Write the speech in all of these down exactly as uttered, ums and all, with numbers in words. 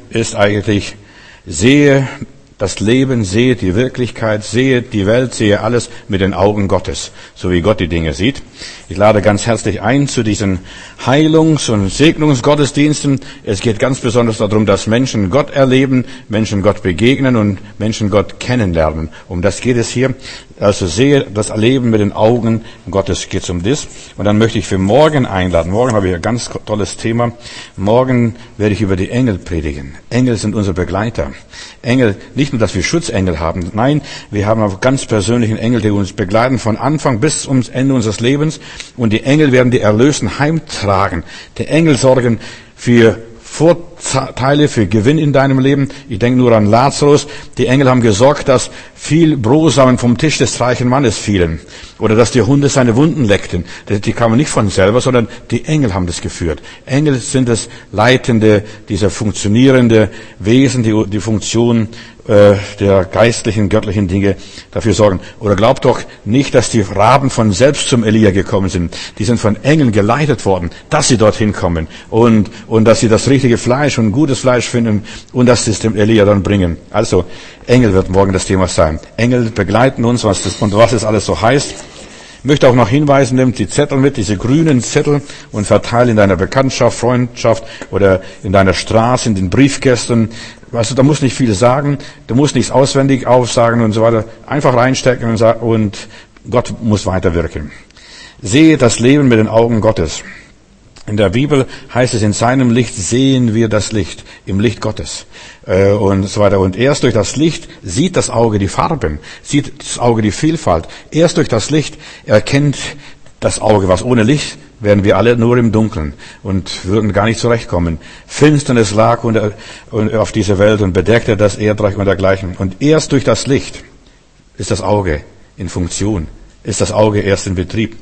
ist eigentlich, sehe das Leben, sehe die Wirklichkeit, sehe die Welt, sehe alles mit den Augen Gottes, so wie Gott die Dinge sieht. Ich lade ganz herzlich ein zu diesen Heilungs- und Segnungsgottesdiensten. Es geht ganz besonders darum, dass Menschen Gott erleben, Menschen Gott begegnen und Menschen Gott kennenlernen. Um das geht es hier. Also sehe das Erleben mit den Augen Gottes, geht es um das. Und dann möchte ich für morgen einladen. Morgen habe ich ein ganz tolles Thema. Morgen werde ich über die Engel predigen. Engel sind unsere Begleiter. Engel, nicht nur, dass wir Schutzengel haben. Nein, wir haben auch ganz persönlichen Engel, die uns begleiten von Anfang bis zum Ende unseres Lebens. Und die Engel werden die Erlösten heimtragen. Die Engel sorgen für Vorteile, für Gewinn in deinem Leben. Ich denke nur an Lazarus. Die Engel haben gesorgt, dass viel Brosamen vom Tisch des reichen Mannes fielen. Oder dass die Hunde seine Wunden leckten. Die kamen nicht von selber, sondern die Engel haben das geführt. Engel sind das leitende, dieser funktionierende Wesen, die die Funktion äh, der geistlichen, göttlichen Dinge dafür sorgen. Oder glaubt doch nicht, dass die Raben von selbst zum Elia gekommen sind. Die sind von Engeln geleitet worden, dass sie dorthin kommen. Und, und dass sie das richtige Fleisch und gutes Fleisch finden und dass sie es dem Elia dann bringen. Also, Engel wird morgen das Thema sein. Engel begleiten uns, was das, und was es alles so heißt. Ich möchte auch noch hinweisen, nimm die Zettel mit, diese grünen Zettel, und verteile in deiner Bekanntschaft, Freundschaft oder in deiner Straße, in den Briefkästen. Weißt du, da musst nicht viel sagen, du musst nichts auswendig aufsagen und so weiter. Einfach reinstecken und, sagen, und Gott muss weiterwirken. Sehe das Leben mit den Augen Gottes. In der Bibel heißt es, in seinem Licht sehen wir das Licht, im Licht Gottes äh, und so weiter. Und erst durch das Licht sieht das Auge die Farben, sieht das Auge die Vielfalt. Erst durch das Licht erkennt das Auge was. Ohne Licht wären wir alle nur im Dunkeln und würden gar nicht zurechtkommen. Finsternis lag unter, auf dieser Welt und bedeckte das Erdreich und dergleichen. Und erst durch das Licht ist das Auge in Funktion. Ist das Auge erst in Betrieb.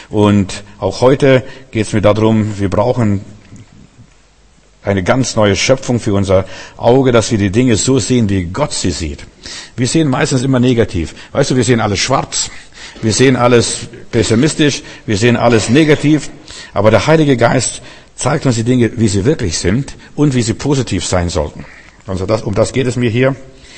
Und auch heute geht es mir darum, wir brauchen eine ganz neue Schöpfung für unser Auge, dass wir die Dinge so sehen, wie Gott sie sieht. Wir sehen meistens immer negativ. Weißt du, wir sehen alles schwarz, wir sehen alles pessimistisch, wir sehen alles negativ. Aber der Heilige Geist zeigt uns die Dinge, wie sie wirklich sind und wie sie positiv sein sollten. Also das, um das geht es mir hier.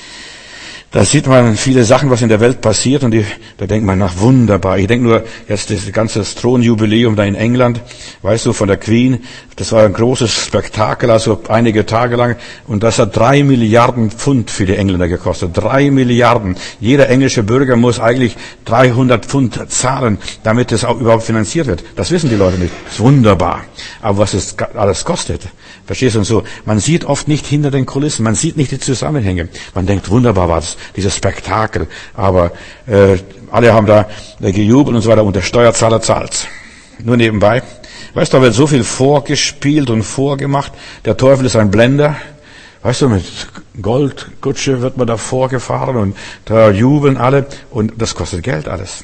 Da sieht man viele Sachen, was in der Welt passiert, und die, da denkt man nach wunderbar. Ich denke nur, jetzt das ganze Thronjubiläum da in England, weißt du, von der Queen, das war ein großes Spektakel, also einige Tage lang, und das hat drei Milliarden Pfund für die Engländer gekostet. Drei Milliarden. Jeder englische Bürger muss eigentlich dreihundert Pfund zahlen, damit es auch überhaupt finanziert wird. Das wissen die Leute nicht. Das ist wunderbar. Aber was es alles kostet, verstehst du, und so, man sieht oft nicht hinter den Kulissen, man sieht nicht die Zusammenhänge. Man denkt, wunderbar war das, dieses Spektakel, aber äh, alle haben da äh, gejubelt und so weiter, und der Steuerzahler zahlt. Nur nebenbei. Weißt du, da wird so viel vorgespielt und vorgemacht. Der Teufel ist ein Blender. Weißt du, mit Goldkutsche wird man da vorgefahren und da jubeln alle, und das kostet Geld alles.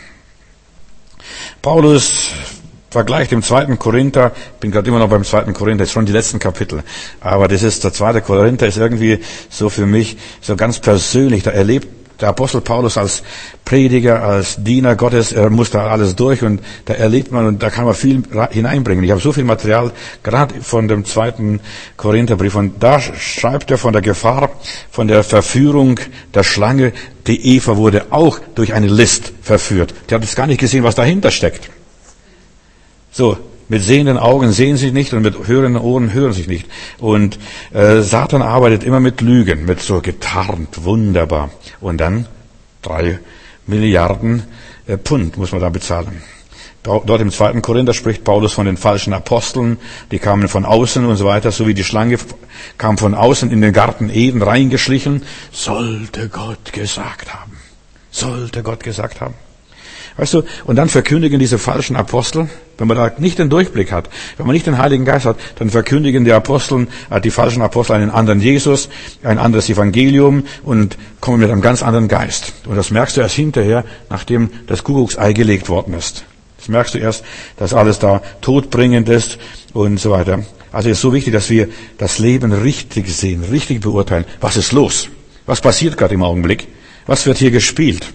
Paulus vergleicht im zweiten Korinther, ich bin gerade immer noch beim zweiten Korinther, ist schon die letzten Kapitel, aber das ist, der zweite Korinther ist irgendwie so für mich so ganz persönlich. Da erlebt der Apostel Paulus als Prediger, als Diener Gottes, er muss da alles durch, und da erlebt man, und da kann man viel hineinbringen. Ich habe so viel Material, gerade von dem zweiten Korintherbrief, und da schreibt er von der Gefahr, von der Verführung der Schlange. Die Eva wurde auch durch eine List verführt. Die hat jetzt gar nicht gesehen, was dahinter steckt. So, mit sehenden Augen sehen sie nicht und mit hörenden Ohren hören sie nicht. Und äh, Satan arbeitet immer mit Lügen, mit so getarnt, wunderbar. Und dann drei Milliarden äh, Pfund muss man da bezahlen. Dort im zweiten Korinther spricht Paulus von den falschen Aposteln, die kamen von außen und so weiter, so wie die Schlange kam von außen in den Garten Eden reingeschlichen. Sollte Gott gesagt haben. Sollte Gott gesagt haben. Weißt du, und dann verkündigen diese falschen Apostel, wenn man da nicht den Durchblick hat, wenn man nicht den Heiligen Geist hat, dann verkündigen die Apostel, äh, die falschen Apostel einen anderen Jesus, ein anderes Evangelium und kommen mit einem ganz anderen Geist. Und das merkst du erst hinterher, nachdem das Kuckucksei gelegt worden ist. Das merkst du erst, dass alles da todbringend ist und so weiter. Also es ist so wichtig, dass wir das Leben richtig sehen, richtig beurteilen. Was ist los? Was passiert gerade im Augenblick? Was wird hier gespielt?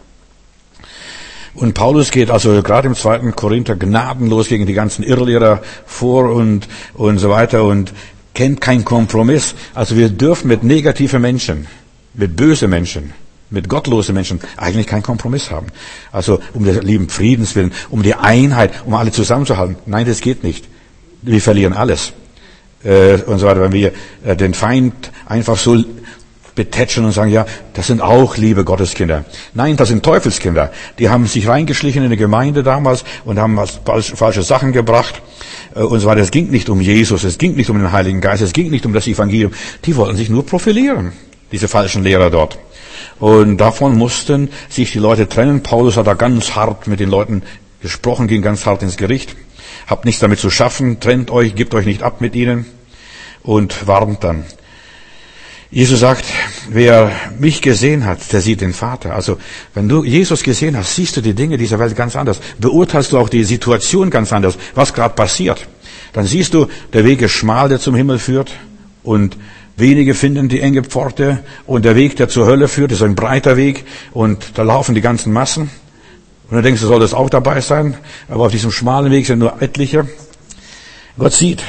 Und Paulus geht also gerade im zweiten Korinther gnadenlos gegen die ganzen Irrlehrer vor und, und so weiter und kennt keinen Kompromiss. Also wir dürfen mit negativen Menschen, mit bösen Menschen, mit gottlosen Menschen eigentlich keinen Kompromiss haben. Also um der lieben Friedens willen, um die Einheit, um alle zusammenzuhalten. Nein, das geht nicht. Wir verlieren alles. Äh, und so weiter. Wenn wir äh, den Feind einfach so betätscheln und sagen, ja, das sind auch liebe Gotteskinder. Nein, das sind Teufelskinder. Die haben sich reingeschlichen in die Gemeinde damals und haben falsche Sachen gebracht äh, und so weiter. Es ging nicht um Jesus, es ging nicht um den Heiligen Geist, es ging nicht um das Evangelium. Die wollten sich nur profilieren, diese falschen Lehrer dort. Und davon mussten sich die Leute trennen. Paulus hat da ganz hart mit den Leuten gesprochen, ging ganz hart ins Gericht. Habt nichts damit zu schaffen, trennt euch, gebt euch nicht ab mit ihnen und warnt dann. Jesus sagt, wer mich gesehen hat, der sieht den Vater. Also, wenn du Jesus gesehen hast, siehst du die Dinge dieser Welt ganz anders. Beurteilst du auch die Situation ganz anders, was gerade passiert. Dann siehst du, der Weg ist schmal, der zum Himmel führt und wenige finden die enge Pforte und der Weg, der zur Hölle führt, ist ein breiter Weg und da laufen die ganzen Massen. Und dann denkst du, soll das auch dabei sein? Aber auf diesem schmalen Weg sind nur etliche. Gott sieht.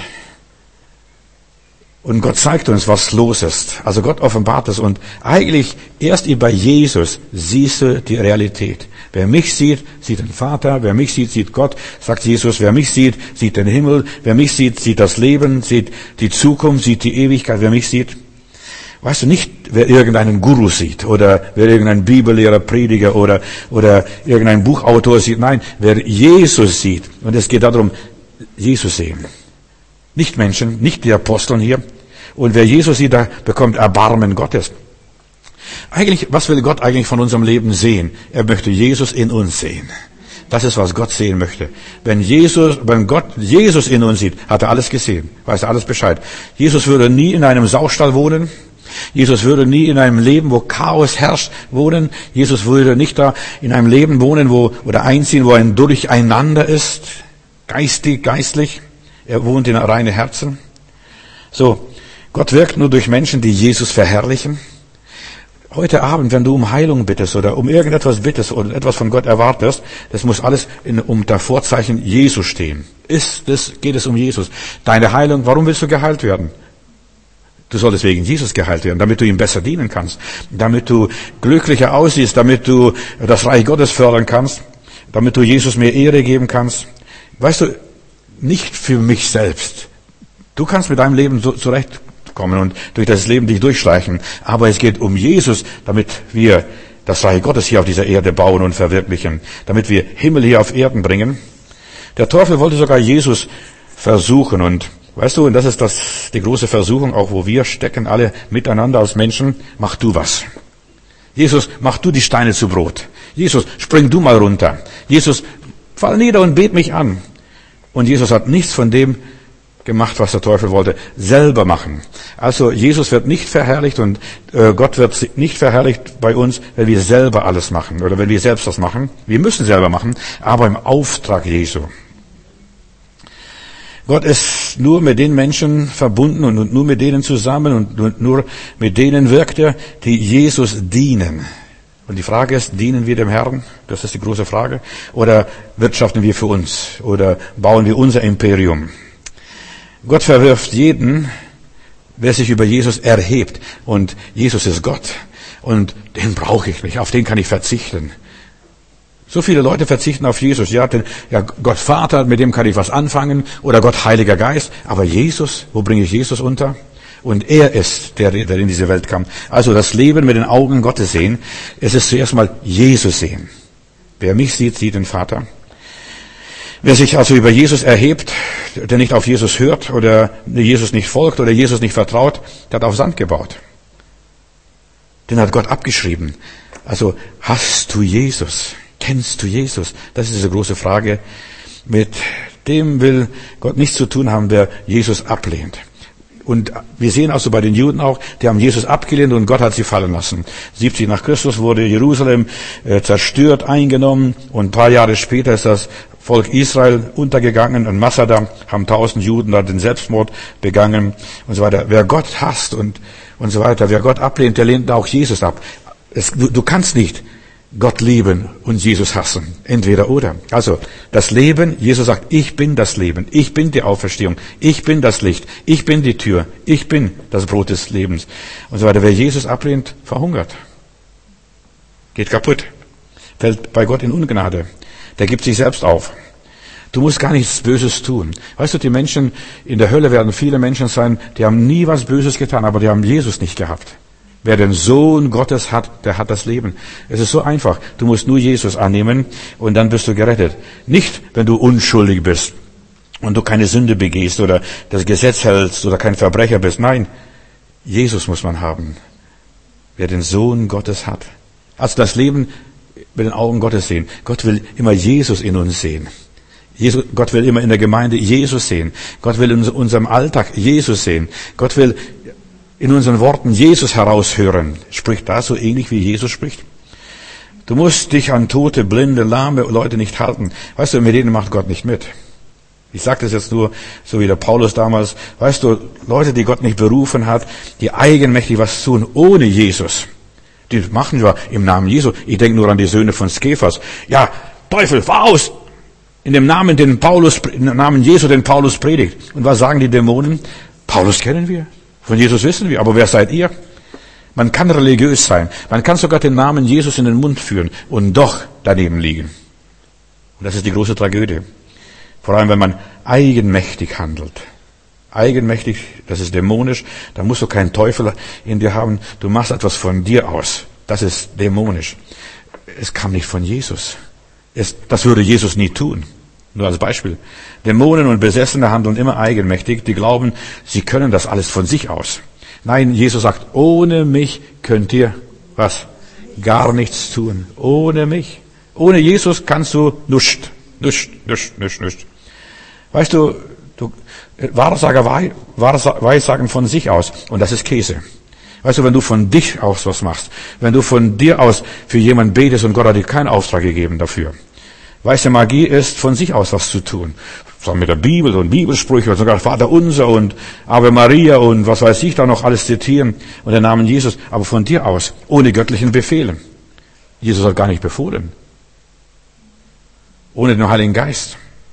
Und Gott zeigt uns, was los ist. Also Gott offenbart es. Und eigentlich erst bei Jesus siehst du die Realität. Wer mich sieht, sieht den Vater. Wer mich sieht, sieht Gott, sagt Jesus. Wer mich sieht, sieht den Himmel. Wer mich sieht, sieht das Leben, sieht die Zukunft, sieht die Ewigkeit. Wer mich sieht, weißt du nicht, wer irgendeinen Guru sieht oder wer irgendeinen Bibellehrer, Prediger oder, oder irgendeinen Buchautor sieht. Nein, wer Jesus sieht. Und es geht darum, Jesus sehen. Nicht Menschen, nicht die Aposteln hier. Und wer Jesus sieht, der bekommt Erbarmen Gottes. Eigentlich, was will Gott eigentlich von unserem Leben sehen? Er möchte Jesus in uns sehen. Das ist, was Gott sehen möchte. Wenn Jesus, wenn Gott Jesus in uns sieht, hat er alles gesehen, weiß er alles Bescheid. Jesus würde nie in einem Saustall wohnen. Jesus würde nie in einem Leben, wo Chaos herrscht, wohnen. Jesus würde nicht da in einem Leben wohnen, wo, oder einziehen, wo ein Durcheinander ist. Geistig, geistlich. Er wohnt in reine Herzen. So. Gott wirkt nur durch Menschen, die Jesus verherrlichen. Heute Abend, wenn du um Heilung bittest oder um irgendetwas bittest oder etwas von Gott erwartest, das muss alles in, unter Vorzeichen Jesus stehen. Ist das, geht es um Jesus. Deine Heilung, warum willst du geheilt werden? Du solltest wegen Jesus geheilt werden, damit du ihm besser dienen kannst, damit du glücklicher aussiehst, damit du das Reich Gottes fördern kannst, damit du Jesus mehr Ehre geben kannst. Weißt du, nicht für mich selbst. Du kannst mit deinem Leben so zurechtkommen und durch das Leben dich durchschleichen. Aber es geht um Jesus, damit wir das Reich Gottes hier auf dieser Erde bauen und verwirklichen. Damit wir Himmel hier auf Erden bringen. Der Teufel wollte sogar Jesus versuchen. Und weißt du, und das ist das, die große Versuchung, auch wo wir stecken, alle miteinander als Menschen. Mach du was. Jesus, mach du die Steine zu Brot. Jesus, spring du mal runter. Jesus, fall nieder und bet mich an. Und Jesus hat nichts von dem gemacht, was der Teufel wollte, selber machen. Also Jesus wird nicht verherrlicht und äh, Gott wird nicht verherrlicht bei uns, wenn wir selber alles machen oder wenn wir selbst das machen. Wir müssen selber machen, aber im Auftrag Jesu. Gott ist nur mit den Menschen verbunden und nur mit denen zusammen und nur mit denen wirkt er, die Jesus dienen. Und die Frage ist, dienen wir dem Herrn? Das ist die große Frage. Oder wirtschaften wir für uns? Oder bauen wir unser Imperium? Gott verwirft jeden, wer sich über Jesus erhebt. Und Jesus ist Gott. Und den brauche ich nicht. Auf den kann ich verzichten. So viele Leute verzichten auf Jesus. Ja, denn, ja, Gott Vater, mit dem kann ich was anfangen. Oder Gott Heiliger Geist. Aber Jesus, wo bringe ich Jesus unter? Und er ist, der, der in diese Welt kam. Also das Leben mit den Augen Gottes sehen. Es ist zuerst mal Jesus sehen. Wer mich sieht, sieht den Vater. Wer sich also über Jesus erhebt, der nicht auf Jesus hört oder Jesus nicht folgt oder Jesus nicht vertraut, der hat auf Sand gebaut. Den hat Gott abgeschrieben. Also hast du Jesus? Kennst du Jesus? Das ist diese große Frage. Mit dem will Gott nichts zu tun haben, wer Jesus ablehnt. Und wir sehen also bei den Juden auch, die haben Jesus abgelehnt und Gott hat sie fallen lassen. siebzig nach Christus wurde Jerusalem äh, zerstört, eingenommen und ein paar Jahre später ist das Volk Israel untergegangen. In Masada haben tausend Juden da den Selbstmord begangen und so weiter. Wer Gott hasst und, und so weiter, wer Gott ablehnt, der lehnt auch Jesus ab. Es, du, du kannst nicht Gott lieben und Jesus hassen. Entweder oder. Also das Leben, Jesus sagt, ich bin das Leben, ich bin die Auferstehung, ich bin das Licht, ich bin die Tür, ich bin das Brot des Lebens und so weiter. Wer Jesus ablehnt, verhungert. Geht kaputt. Fällt bei Gott in Ungnade. Der gibt sich selbst auf. Du musst gar nichts Böses tun. Weißt du, die Menschen in der Hölle werden viele Menschen sein, die haben nie was Böses getan, aber die haben Jesus nicht gehabt. Wer den Sohn Gottes hat, der hat das Leben. Es ist so einfach. Du musst nur Jesus annehmen und dann bist du gerettet. Nicht, wenn du unschuldig bist und du keine Sünde begehst oder das Gesetz hältst oder kein Verbrecher bist. Nein, Jesus muss man haben. Wer den Sohn Gottes hat. Also das Leben mit den Augen Gottes sehen. Gott will immer Jesus in uns sehen. Jesus, Gott will immer in der Gemeinde Jesus sehen. Gott will in unserem Alltag Jesus sehen. Gott will in unseren Worten Jesus heraushören. Spricht da so ähnlich wie Jesus spricht? Du musst dich an tote, blinde, lahme Leute nicht halten. Weißt du, mit denen macht Gott nicht mit. Ich sage das jetzt nur, so wie der Paulus damals. Weißt du, Leute, die Gott nicht berufen hat, die eigenmächtig was tun, ohne Jesus. Die machen ja im Namen Jesu. Ich denke nur an die Söhne von Skephas. Ja, Teufel, fahr aus! In dem Namen, den Paulus, in dem Namen Jesu, den Paulus predigt. Und was sagen die Dämonen? Paulus kennen wir. Von Jesus wissen wir, aber wer seid ihr? Man kann religiös sein. Man kann sogar den Namen Jesus in den Mund führen und doch daneben liegen. Und das ist die große Tragödie. Vor allem, wenn man eigenmächtig handelt. Eigenmächtig, das ist dämonisch. Da musst du keinen Teufel in dir haben. Du machst etwas von dir aus. Das ist dämonisch. Es kam nicht von Jesus. Es, das würde Jesus nie tun. Nur als Beispiel. Dämonen und Besessene handeln immer eigenmächtig. Die glauben, sie können das alles von sich aus. Nein, Jesus sagt, ohne mich könnt ihr, was? Gar nichts tun. Ohne mich. Ohne Jesus kannst du nuscht. Nuscht, nuscht, nuscht, nuscht. Weißt du, du Wahrsager weissagen von sich aus. Und das ist Käse. Weißt du, wenn du von dich aus was machst, wenn du von dir aus für jemanden betest und Gott hat dir keinen Auftrag gegeben dafür. Weiße Magie ist, von sich aus was zu tun. So mit der Bibel und Bibelsprüche und sogar Vater Unser und Ave Maria und was weiß ich da noch alles zitieren und den Namen Jesus, aber von dir aus, ohne göttlichen Befehl. Jesus hat gar nicht befohlen. Ohne den Heiligen Geist.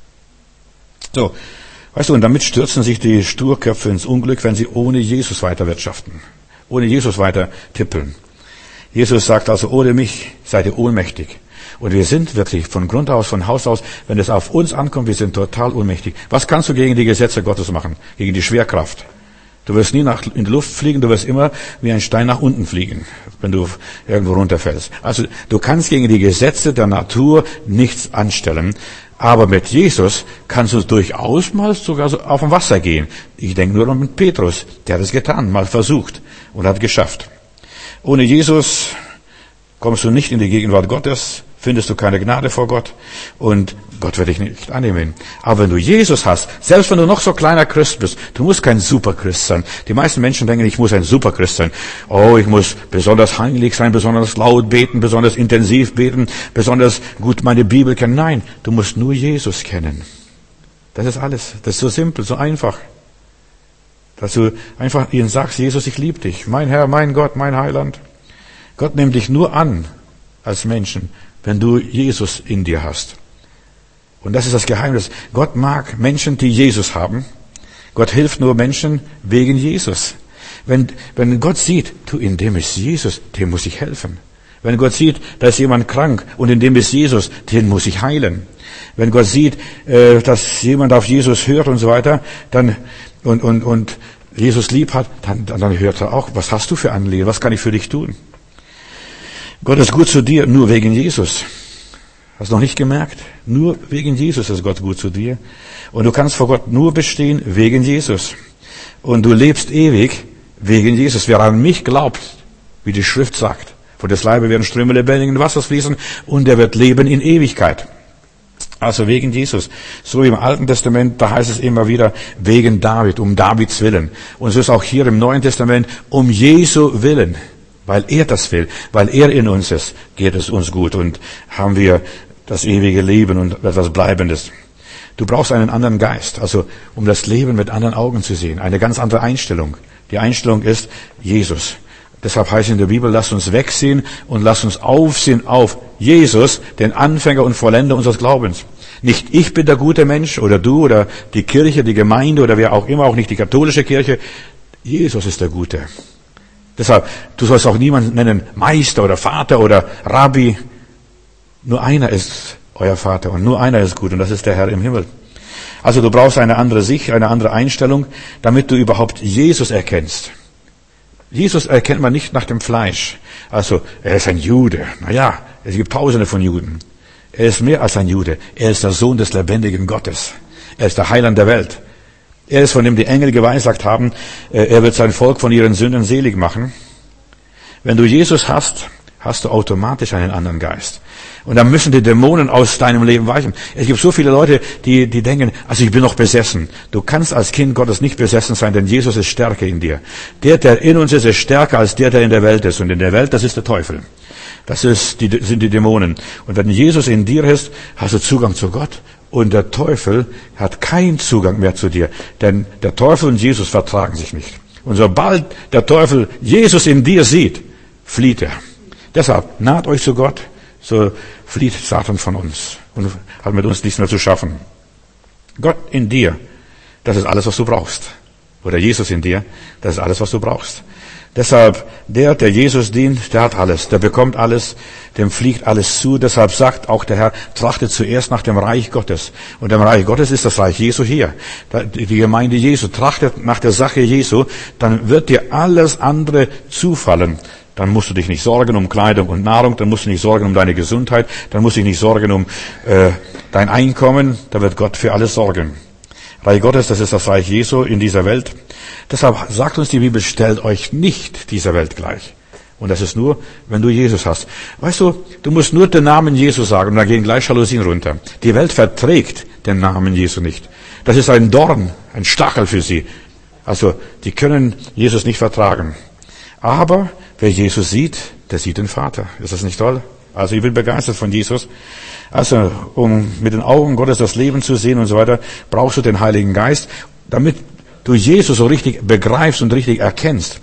So, weißt du, und damit stürzen sich die Sturköpfe ins Unglück, wenn sie ohne Jesus weiterwirtschaften. Ohne Jesus weiter tippeln. Jesus sagt also, ohne mich seid ihr ohnmächtig. Und wir sind wirklich von Grund aus, von Haus aus, wenn es auf uns ankommt, wir sind total ohnmächtig. Was kannst du gegen die Gesetze Gottes machen? Gegen die Schwerkraft? Du wirst nie nach, in die Luft fliegen, du wirst immer wie ein Stein nach unten fliegen, wenn du irgendwo runterfällst. Also du kannst gegen die Gesetze der Natur nichts anstellen. Aber mit Jesus kannst du durchaus mal sogar so auf dem Wasser gehen. Ich denke nur an Petrus, der hat es getan, mal versucht und hat geschafft. Ohne Jesus kommst du nicht in die Gegenwart Gottes, findest du keine Gnade vor Gott und Gott wird dich nicht annehmen. Aber wenn du Jesus hast, selbst wenn du noch so kleiner Christ bist, du musst kein Superchrist sein. Die meisten Menschen denken, ich muss ein Superchrist sein. Oh, ich muss besonders heilig sein, besonders laut beten, besonders intensiv beten, besonders gut meine Bibel kennen. Nein, du musst nur Jesus kennen. Das ist alles. Das ist so simpel, so einfach. Dass du einfach ihnen sagst, Jesus, ich liebe dich. Mein Herr, mein Gott, mein Heiland. Gott nimmt dich nur an als Menschen, wenn du Jesus in dir hast. Und das ist das Geheimnis. Gott mag Menschen, die Jesus haben. Gott hilft nur Menschen wegen Jesus. Wenn, wenn Gott sieht, du, in dem ist Jesus, dem muss ich helfen. Wenn Gott sieht, da ist jemand krank und in dem ist Jesus, den muss ich heilen. Wenn Gott sieht, äh, dass jemand auf Jesus hört und so weiter, dann und und und Jesus lieb hat, dann, dann hört er auch, was hast du für Anliegen, was kann ich für dich tun? Gott ist gut zu dir, nur wegen Jesus. Hast du noch nicht gemerkt? Nur wegen Jesus ist Gott gut zu dir. Und du kannst vor Gott nur bestehen wegen Jesus. Und du lebst ewig wegen Jesus. Wer an mich glaubt, wie die Schrift sagt, von des Leibes werden Ströme lebendigen Wassers fließen und er wird leben in Ewigkeit. Also wegen Jesus. So im Alten Testament, da heißt es immer wieder, wegen David, um Davids Willen. Und so ist auch hier im Neuen Testament, um Jesu Willen. Weil er das will, weil er in uns ist, geht es uns gut und haben wir das ewige Leben und etwas Bleibendes. Du brauchst einen anderen Geist, also um das Leben mit anderen Augen zu sehen, eine ganz andere Einstellung. Die Einstellung ist Jesus. Deshalb heißt in der Bibel, lasst uns wegsehen und lasst uns aufsehen auf Jesus, den Anfänger und Vollender unseres Glaubens. Nicht ich bin der gute Mensch oder du oder die Kirche, die Gemeinde oder wer auch immer, auch nicht die katholische Kirche. Jesus ist der Gute. Deshalb, du sollst auch niemanden nennen Meister oder Vater oder Rabbi. Nur einer ist euer Vater und nur einer ist gut und das ist der Herr im Himmel. Also du brauchst eine andere Sicht, eine andere Einstellung, damit du überhaupt Jesus erkennst. Jesus erkennt man nicht nach dem Fleisch. Also, er ist ein Jude. Naja, es gibt tausende von Juden. Er ist mehr als ein Jude. Er ist der Sohn des lebendigen Gottes. Er ist der Heiland der Welt. Er ist, von dem die Engel geweissagt haben, er wird sein Volk von ihren Sünden selig machen. Wenn du Jesus hast, hast du automatisch einen anderen Geist. Und dann müssen die Dämonen aus deinem Leben weichen. Es gibt so viele Leute, die, die denken, also ich bin noch besessen. Du kannst als Kind Gottes nicht besessen sein, denn Jesus ist stärker in dir. Der, der in uns ist, ist stärker als der, der in der Welt ist. Und in der Welt, das ist der Teufel. Das ist die, sind die Dämonen. Und wenn Jesus in dir ist, hast du Zugang zu Gott. Und der Teufel hat keinen Zugang mehr zu dir. Denn der Teufel und Jesus vertragen sich nicht. Und sobald der Teufel Jesus in dir sieht, flieht er. Deshalb, naht euch zu Gott, so flieht Satan von uns und hat mit uns nichts mehr zu schaffen. Gott in dir, das ist alles, was du brauchst. Oder Jesus in dir, das ist alles, was du brauchst. Deshalb, der, der Jesus dient, der hat alles, der bekommt alles, dem fliegt alles zu. Deshalb sagt auch der Herr, trachtet zuerst nach dem Reich Gottes. Und dem Reich Gottes ist das Reich Jesu hier. Die Gemeinde Jesu, trachtet nach der Sache Jesu, dann wird dir alles andere zufallen. Dann musst du dich nicht sorgen um Kleidung und Nahrung, dann musst du nicht sorgen um deine Gesundheit, dann musst du dich nicht sorgen um äh, dein Einkommen, da wird Gott für alles sorgen. Reich Gottes, das ist das Reich Jesu in dieser Welt. Deshalb sagt uns die Bibel, stellt euch nicht dieser Welt gleich. Und das ist nur, wenn du Jesus hast. Weißt du, du musst nur den Namen Jesu sagen und da gehen gleich Jalousien runter. Die Welt verträgt den Namen Jesu nicht. Das ist ein Dorn, ein Stachel für sie. Also, die können Jesus nicht vertragen. Aber wer Jesus sieht, der sieht den Vater. Ist das nicht toll? Also ich bin begeistert von Jesus. Also um mit den Augen Gottes das Leben zu sehen und so weiter, brauchst du den Heiligen Geist, damit du Jesus so richtig begreifst und richtig erkennst.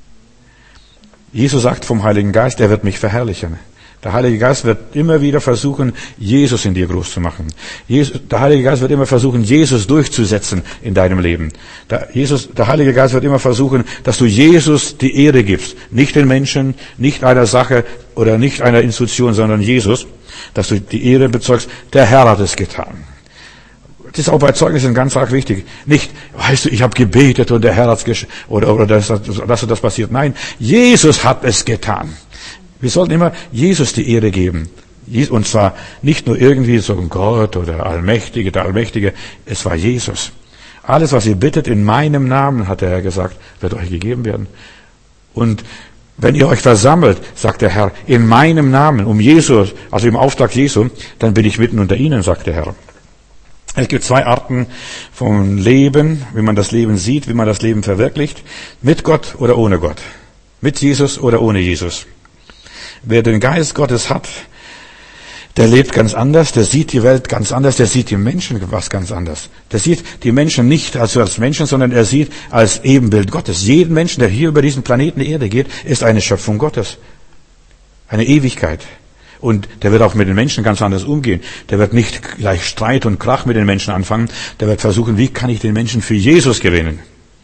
Jesus sagt vom Heiligen Geist, er wird mich verherrlichen. Der Heilige Geist wird immer wieder versuchen, Jesus in dir groß zu machen. Jesus, der Heilige Geist wird immer versuchen, Jesus durchzusetzen in deinem Leben. Der, Jesus, der Heilige Geist wird immer versuchen, dass du Jesus die Ehre gibst. Nicht den Menschen, nicht einer Sache oder nicht einer Institution, sondern Jesus. Dass du die Ehre bezeugst, der Herr hat es getan. Das ist auch bei Zeugnissen ganz arg wichtig. Nicht, weißt du, ich habe gebetet und der Herr hat es gesch- oder, oder das, das und das passiert. Nein, Jesus hat es getan. Wir sollten immer Jesus die Ehre geben. Und zwar nicht nur irgendwie so Gott oder Allmächtige, der Allmächtige. Es war Jesus. Alles, was ihr bittet in meinem Namen, hat der Herr gesagt, wird euch gegeben werden. Und wenn ihr euch versammelt, sagt der Herr, in meinem Namen, um Jesus, also im Auftrag Jesu, dann bin ich mitten unter ihnen, sagt der Herr. Es gibt zwei Arten vom Leben, wie man das Leben sieht, wie man das Leben verwirklicht. Mit Gott oder ohne Gott. Mit Jesus oder ohne Jesus. Wer den Geist Gottes hat, der lebt ganz anders, der sieht die Welt ganz anders, der sieht die Menschen was ganz anders. Der sieht die Menschen nicht als, als Menschen, sondern er sieht als Ebenbild Gottes. Jeden Menschen, der hier über diesen Planeten Erde geht, ist eine Schöpfung Gottes. Eine Ewigkeit. Und der wird auch mit den Menschen ganz anders umgehen. Der wird nicht gleich Streit und Krach mit den Menschen anfangen. Der wird versuchen, wie kann ich den Menschen für Jesus gewinnen?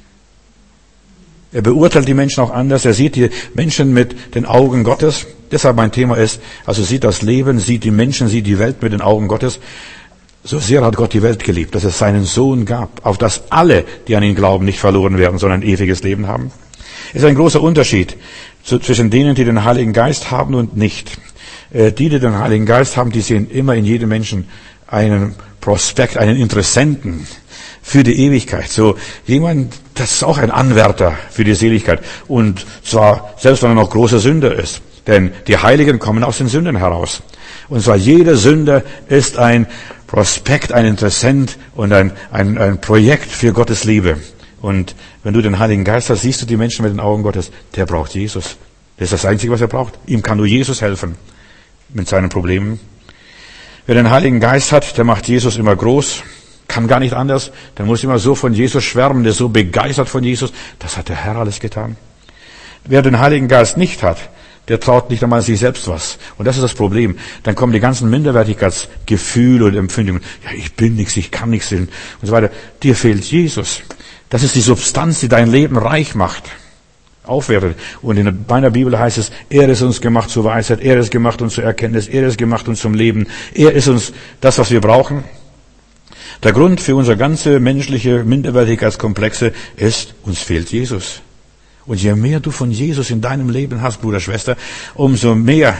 Er beurteilt die Menschen auch anders. Er sieht die Menschen mit den Augen Gottes. Deshalb mein Thema ist, also sieht das Leben, sieht die Menschen, sieht die Welt mit den Augen Gottes. So sehr hat Gott die Welt geliebt, dass es seinen Sohn gab, auf dass alle, die an ihn glauben, nicht verloren werden, sondern ein ewiges Leben haben. Es ist ein großer Unterschied zwischen denen, die den Heiligen Geist haben und nicht. Die, die den Heiligen Geist haben, die sehen immer in jedem Menschen einen Prospekt, einen Interessenten für die Ewigkeit. So jemand, das ist auch ein Anwärter für die Seligkeit. Und zwar, selbst wenn er noch großer Sünder ist. Denn die Heiligen kommen aus den Sünden heraus. Und zwar jeder Sünder ist ein Prospekt, ein Interessent und ein, ein, ein Projekt für Gottes Liebe. Und wenn du den Heiligen Geist hast, siehst du die Menschen mit den Augen Gottes. Der braucht Jesus. Das ist das Einzige, was er braucht. Ihm kann nur Jesus helfen mit seinen Problemen. Wer den Heiligen Geist hat, der macht Jesus immer groß. Kann gar nicht anders. Der muss immer so von Jesus schwärmen, der ist so begeistert von Jesus. Das hat der Herr alles getan. Wer den Heiligen Geist nicht hat, der traut nicht einmal sich selbst was. Und das ist das Problem. Dann kommen die ganzen Minderwertigkeitsgefühle und Empfindungen. Ja, ich bin nichts, ich kann nichts und so weiter. Dir fehlt Jesus. Das ist die Substanz, die dein Leben reich macht, aufwertet. Und in meiner Bibel heißt es, er ist uns gemacht zur Weisheit, er ist gemacht uns zur Erkenntnis, er ist gemacht uns zum Leben, er ist uns das, was wir brauchen. Der Grund für unsere ganze menschliche Minderwertigkeitskomplexe ist, uns fehlt Jesus. Und je mehr du von Jesus in deinem Leben hast, Bruder, Schwester, umso mehr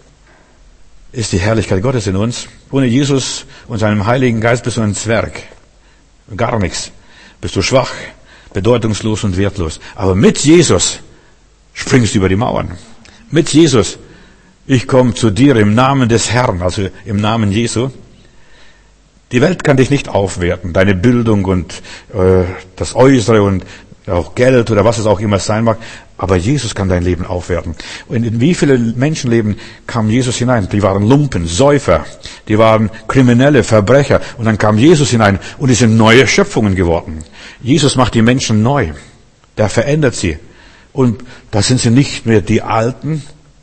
ist die Herrlichkeit Gottes in uns. Ohne Jesus und seinem Heiligen Geist bist du ein Zwerg. Gar nichts. Bist du schwach, bedeutungslos und wertlos. Aber mit Jesus springst du über die Mauern. Mit Jesus, ich komme zu dir im Namen des Herrn, also im Namen Jesu. Die Welt kann dich nicht aufwerten, deine Bildung und äh, das Äußere und auch Geld oder was es auch immer sein mag. Aber Jesus kann dein Leben aufwerten. Und in wie viele Menschenleben kam Jesus hinein? Die waren Lumpen, Säufer, die waren Kriminelle, Verbrecher. Und dann kam Jesus hinein und die sind neue Schöpfungen geworden. Jesus macht die Menschen neu. Der verändert sie. Und da sind sie nicht mehr die Alten.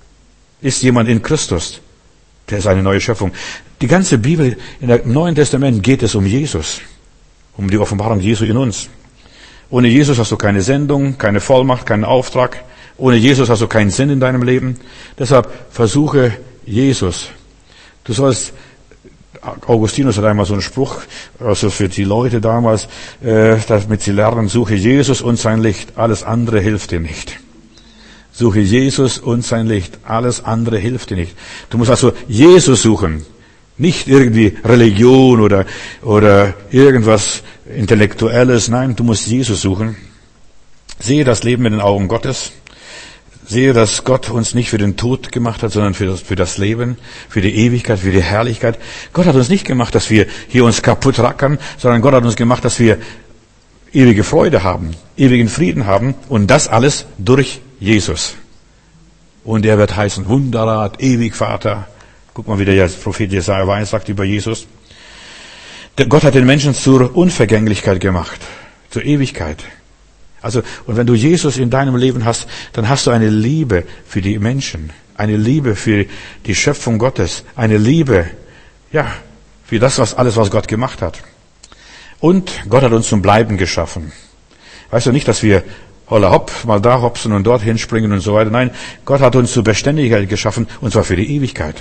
Ist jemand in Christus. Der ist eine neue Schöpfung. Die ganze Bibel, im Neuen Testament geht es um Jesus. Um die Offenbarung Jesu in uns. Ohne Jesus hast du keine Sendung, keine Vollmacht, keinen Auftrag. Ohne Jesus hast du keinen Sinn in deinem Leben. Deshalb versuche Jesus. Du sollst, Augustinus hat einmal so einen Spruch, also für die Leute damals, äh, damit sie lernen, suche Jesus und sein Licht, alles andere hilft dir nicht. Suche Jesus und sein Licht, alles andere hilft dir nicht. Du musst also Jesus suchen. Nicht irgendwie Religion oder, oder irgendwas Intellektuelles. Nein, du musst Jesus suchen. Sehe das Leben mit den Augen Gottes. Sehe, dass Gott uns nicht für den Tod gemacht hat, sondern für das, für das Leben, für die Ewigkeit, für die Herrlichkeit. Gott hat uns nicht gemacht, dass wir hier uns kaputt rackern, sondern Gott hat uns gemacht, dass wir ewige Freude haben, ewigen Frieden haben. Und das alles durch Jesus. Und er wird heißen Wunderrat, ewig Vater. Guck mal, wie der Prophet Jesaja weiß, sagt über Jesus. Gott hat den Menschen zur Unvergänglichkeit gemacht, zur Ewigkeit. Also, und wenn du Jesus in deinem Leben hast, dann hast du eine Liebe für die Menschen, eine Liebe für die Schöpfung Gottes, eine Liebe, ja, für das, was alles, was Gott gemacht hat. Und Gott hat uns zum Bleiben geschaffen. Weißt du nicht, dass wir holla hopp, mal da hopsen und dort hinspringen und so weiter. Nein, Gott hat uns zur Beständigkeit geschaffen, und zwar für die Ewigkeit.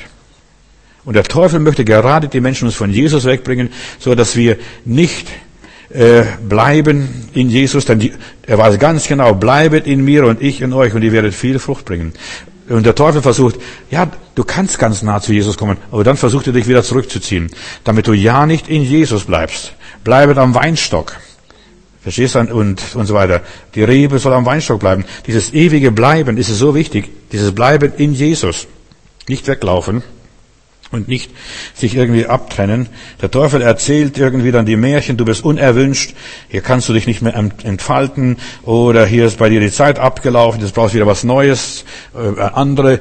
Und der Teufel möchte gerade die Menschen uns von Jesus wegbringen, so dass wir nicht äh, bleiben in Jesus, denn die, er weiß ganz genau, bleibet in mir und ich in euch und ihr werdet viel Frucht bringen. Und der Teufel versucht, ja, du kannst ganz nah zu Jesus kommen, aber dann versucht er dich wieder zurückzuziehen, damit du ja nicht in Jesus bleibst. Bleibet am Weinstock. Verstehst du? Und, und so weiter. Die Rebe soll am Weinstock bleiben. Dieses ewige Bleiben ist es so wichtig, dieses Bleiben in Jesus. Nicht weglaufen. Und nicht sich irgendwie abtrennen. Der Teufel erzählt irgendwie dann die Märchen, du bist unerwünscht, hier kannst du dich nicht mehr entfalten, oder hier ist bei dir die Zeit abgelaufen, jetzt brauchst du wieder was Neues, äh, andere,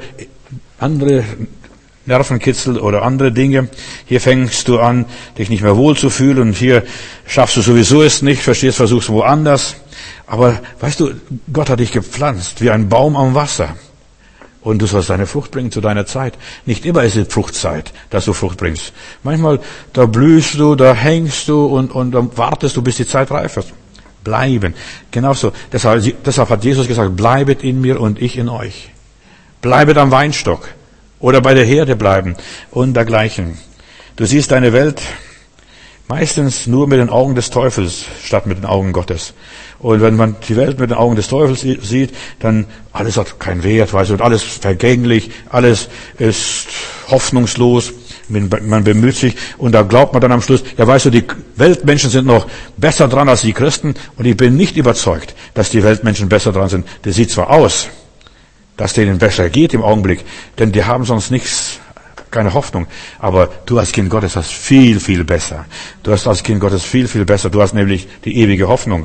andere Nervenkitzel oder andere Dinge. Hier fängst du an, dich nicht mehr wohlzufühlen, und hier schaffst du sowieso es nicht, verstehst, versuchst woanders. Aber weißt du, Gott hat dich gepflanzt wie ein Baum am Wasser. Und du sollst deine Frucht bringen zu deiner Zeit. Nicht immer ist es Fruchtzeit, dass du Frucht bringst. Manchmal, da blühst du, da hängst du und, und dann wartest du, bis die Zeit reif ist. Bleiben. Genauso. Deshalb, deshalb hat Jesus gesagt, bleibet in mir und ich in euch. Bleibet am Weinstock. Oder bei der Herde bleiben. Und dergleichen. Du siehst deine Welt meistens nur mit den Augen des Teufels, statt mit den Augen Gottes. Und wenn man die Welt mit den Augen des Teufels sieht, dann alles hat keinen Wert, weißt du, und alles vergänglich, alles ist hoffnungslos, man bemüht sich, und da glaubt man dann am Schluss, ja, weißt du, die Weltmenschen sind noch besser dran als die Christen, und ich bin nicht überzeugt, dass die Weltmenschen besser dran sind. Das sieht zwar aus, dass denen besser geht im Augenblick, denn die haben sonst nichts, keine Hoffnung. Aber du als Kind Gottes hast viel, viel besser. Du hast als Kind Gottes viel, viel besser. Du hast nämlich die ewige Hoffnung.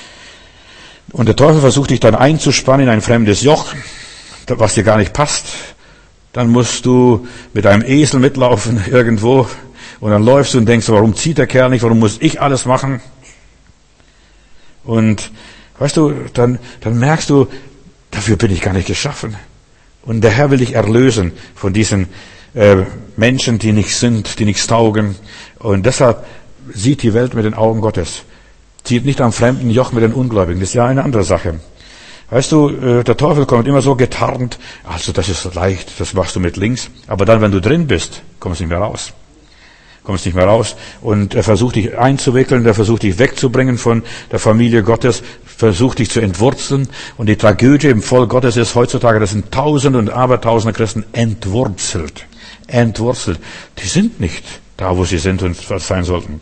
Und der Teufel versucht dich dann einzuspannen in ein fremdes Joch, was dir gar nicht passt. Dann musst du mit einem Esel mitlaufen irgendwo, und dann läufst du und denkst, warum zieht der Kerl nicht, warum muss ich alles machen? Und weißt du, dann, dann merkst du, Dafür bin ich gar nicht geschaffen. Und der Herr will dich erlösen von diesen äh, Menschen, die nicht sind, die nichts taugen. Und deshalb sieht die Welt mit den Augen Gottes. Zieht nicht am fremden Joch mit den Ungläubigen. Das ist ja eine andere Sache. Weißt du, äh, der Teufel kommt immer so getarnt. Also das ist so leicht, das machst du mit links. Aber dann, wenn du drin bist, kommst du nicht mehr raus. Kommst nicht mehr raus. Und er versucht dich einzuwickeln, er versucht dich wegzubringen von der Familie Gottes, versucht dich zu entwurzeln. Und die Tragödie im Volk Gottes ist heutzutage, das sind Tausende und Abertausende Christen entwurzelt. Entwurzelt. Die sind nicht da, wo sie sind und sein sollten.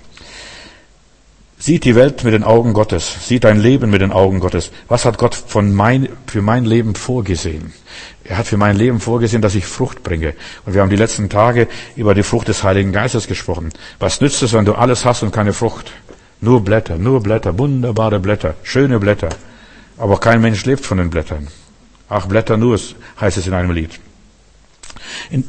Sieht die Welt mit den Augen Gottes, sieht dein Leben mit den Augen Gottes. Was hat Gott von mein, für mein Leben vorgesehen? Er hat für mein Leben vorgesehen, dass ich Frucht bringe. Und wir haben die letzten Tage über die Frucht des Heiligen Geistes gesprochen. Was nützt es, wenn du alles hast und keine Frucht? Nur Blätter, nur Blätter, wunderbare Blätter, schöne Blätter. Aber kein Mensch lebt von den Blättern. Ach, Blätter nur, heißt es in einem Lied. In,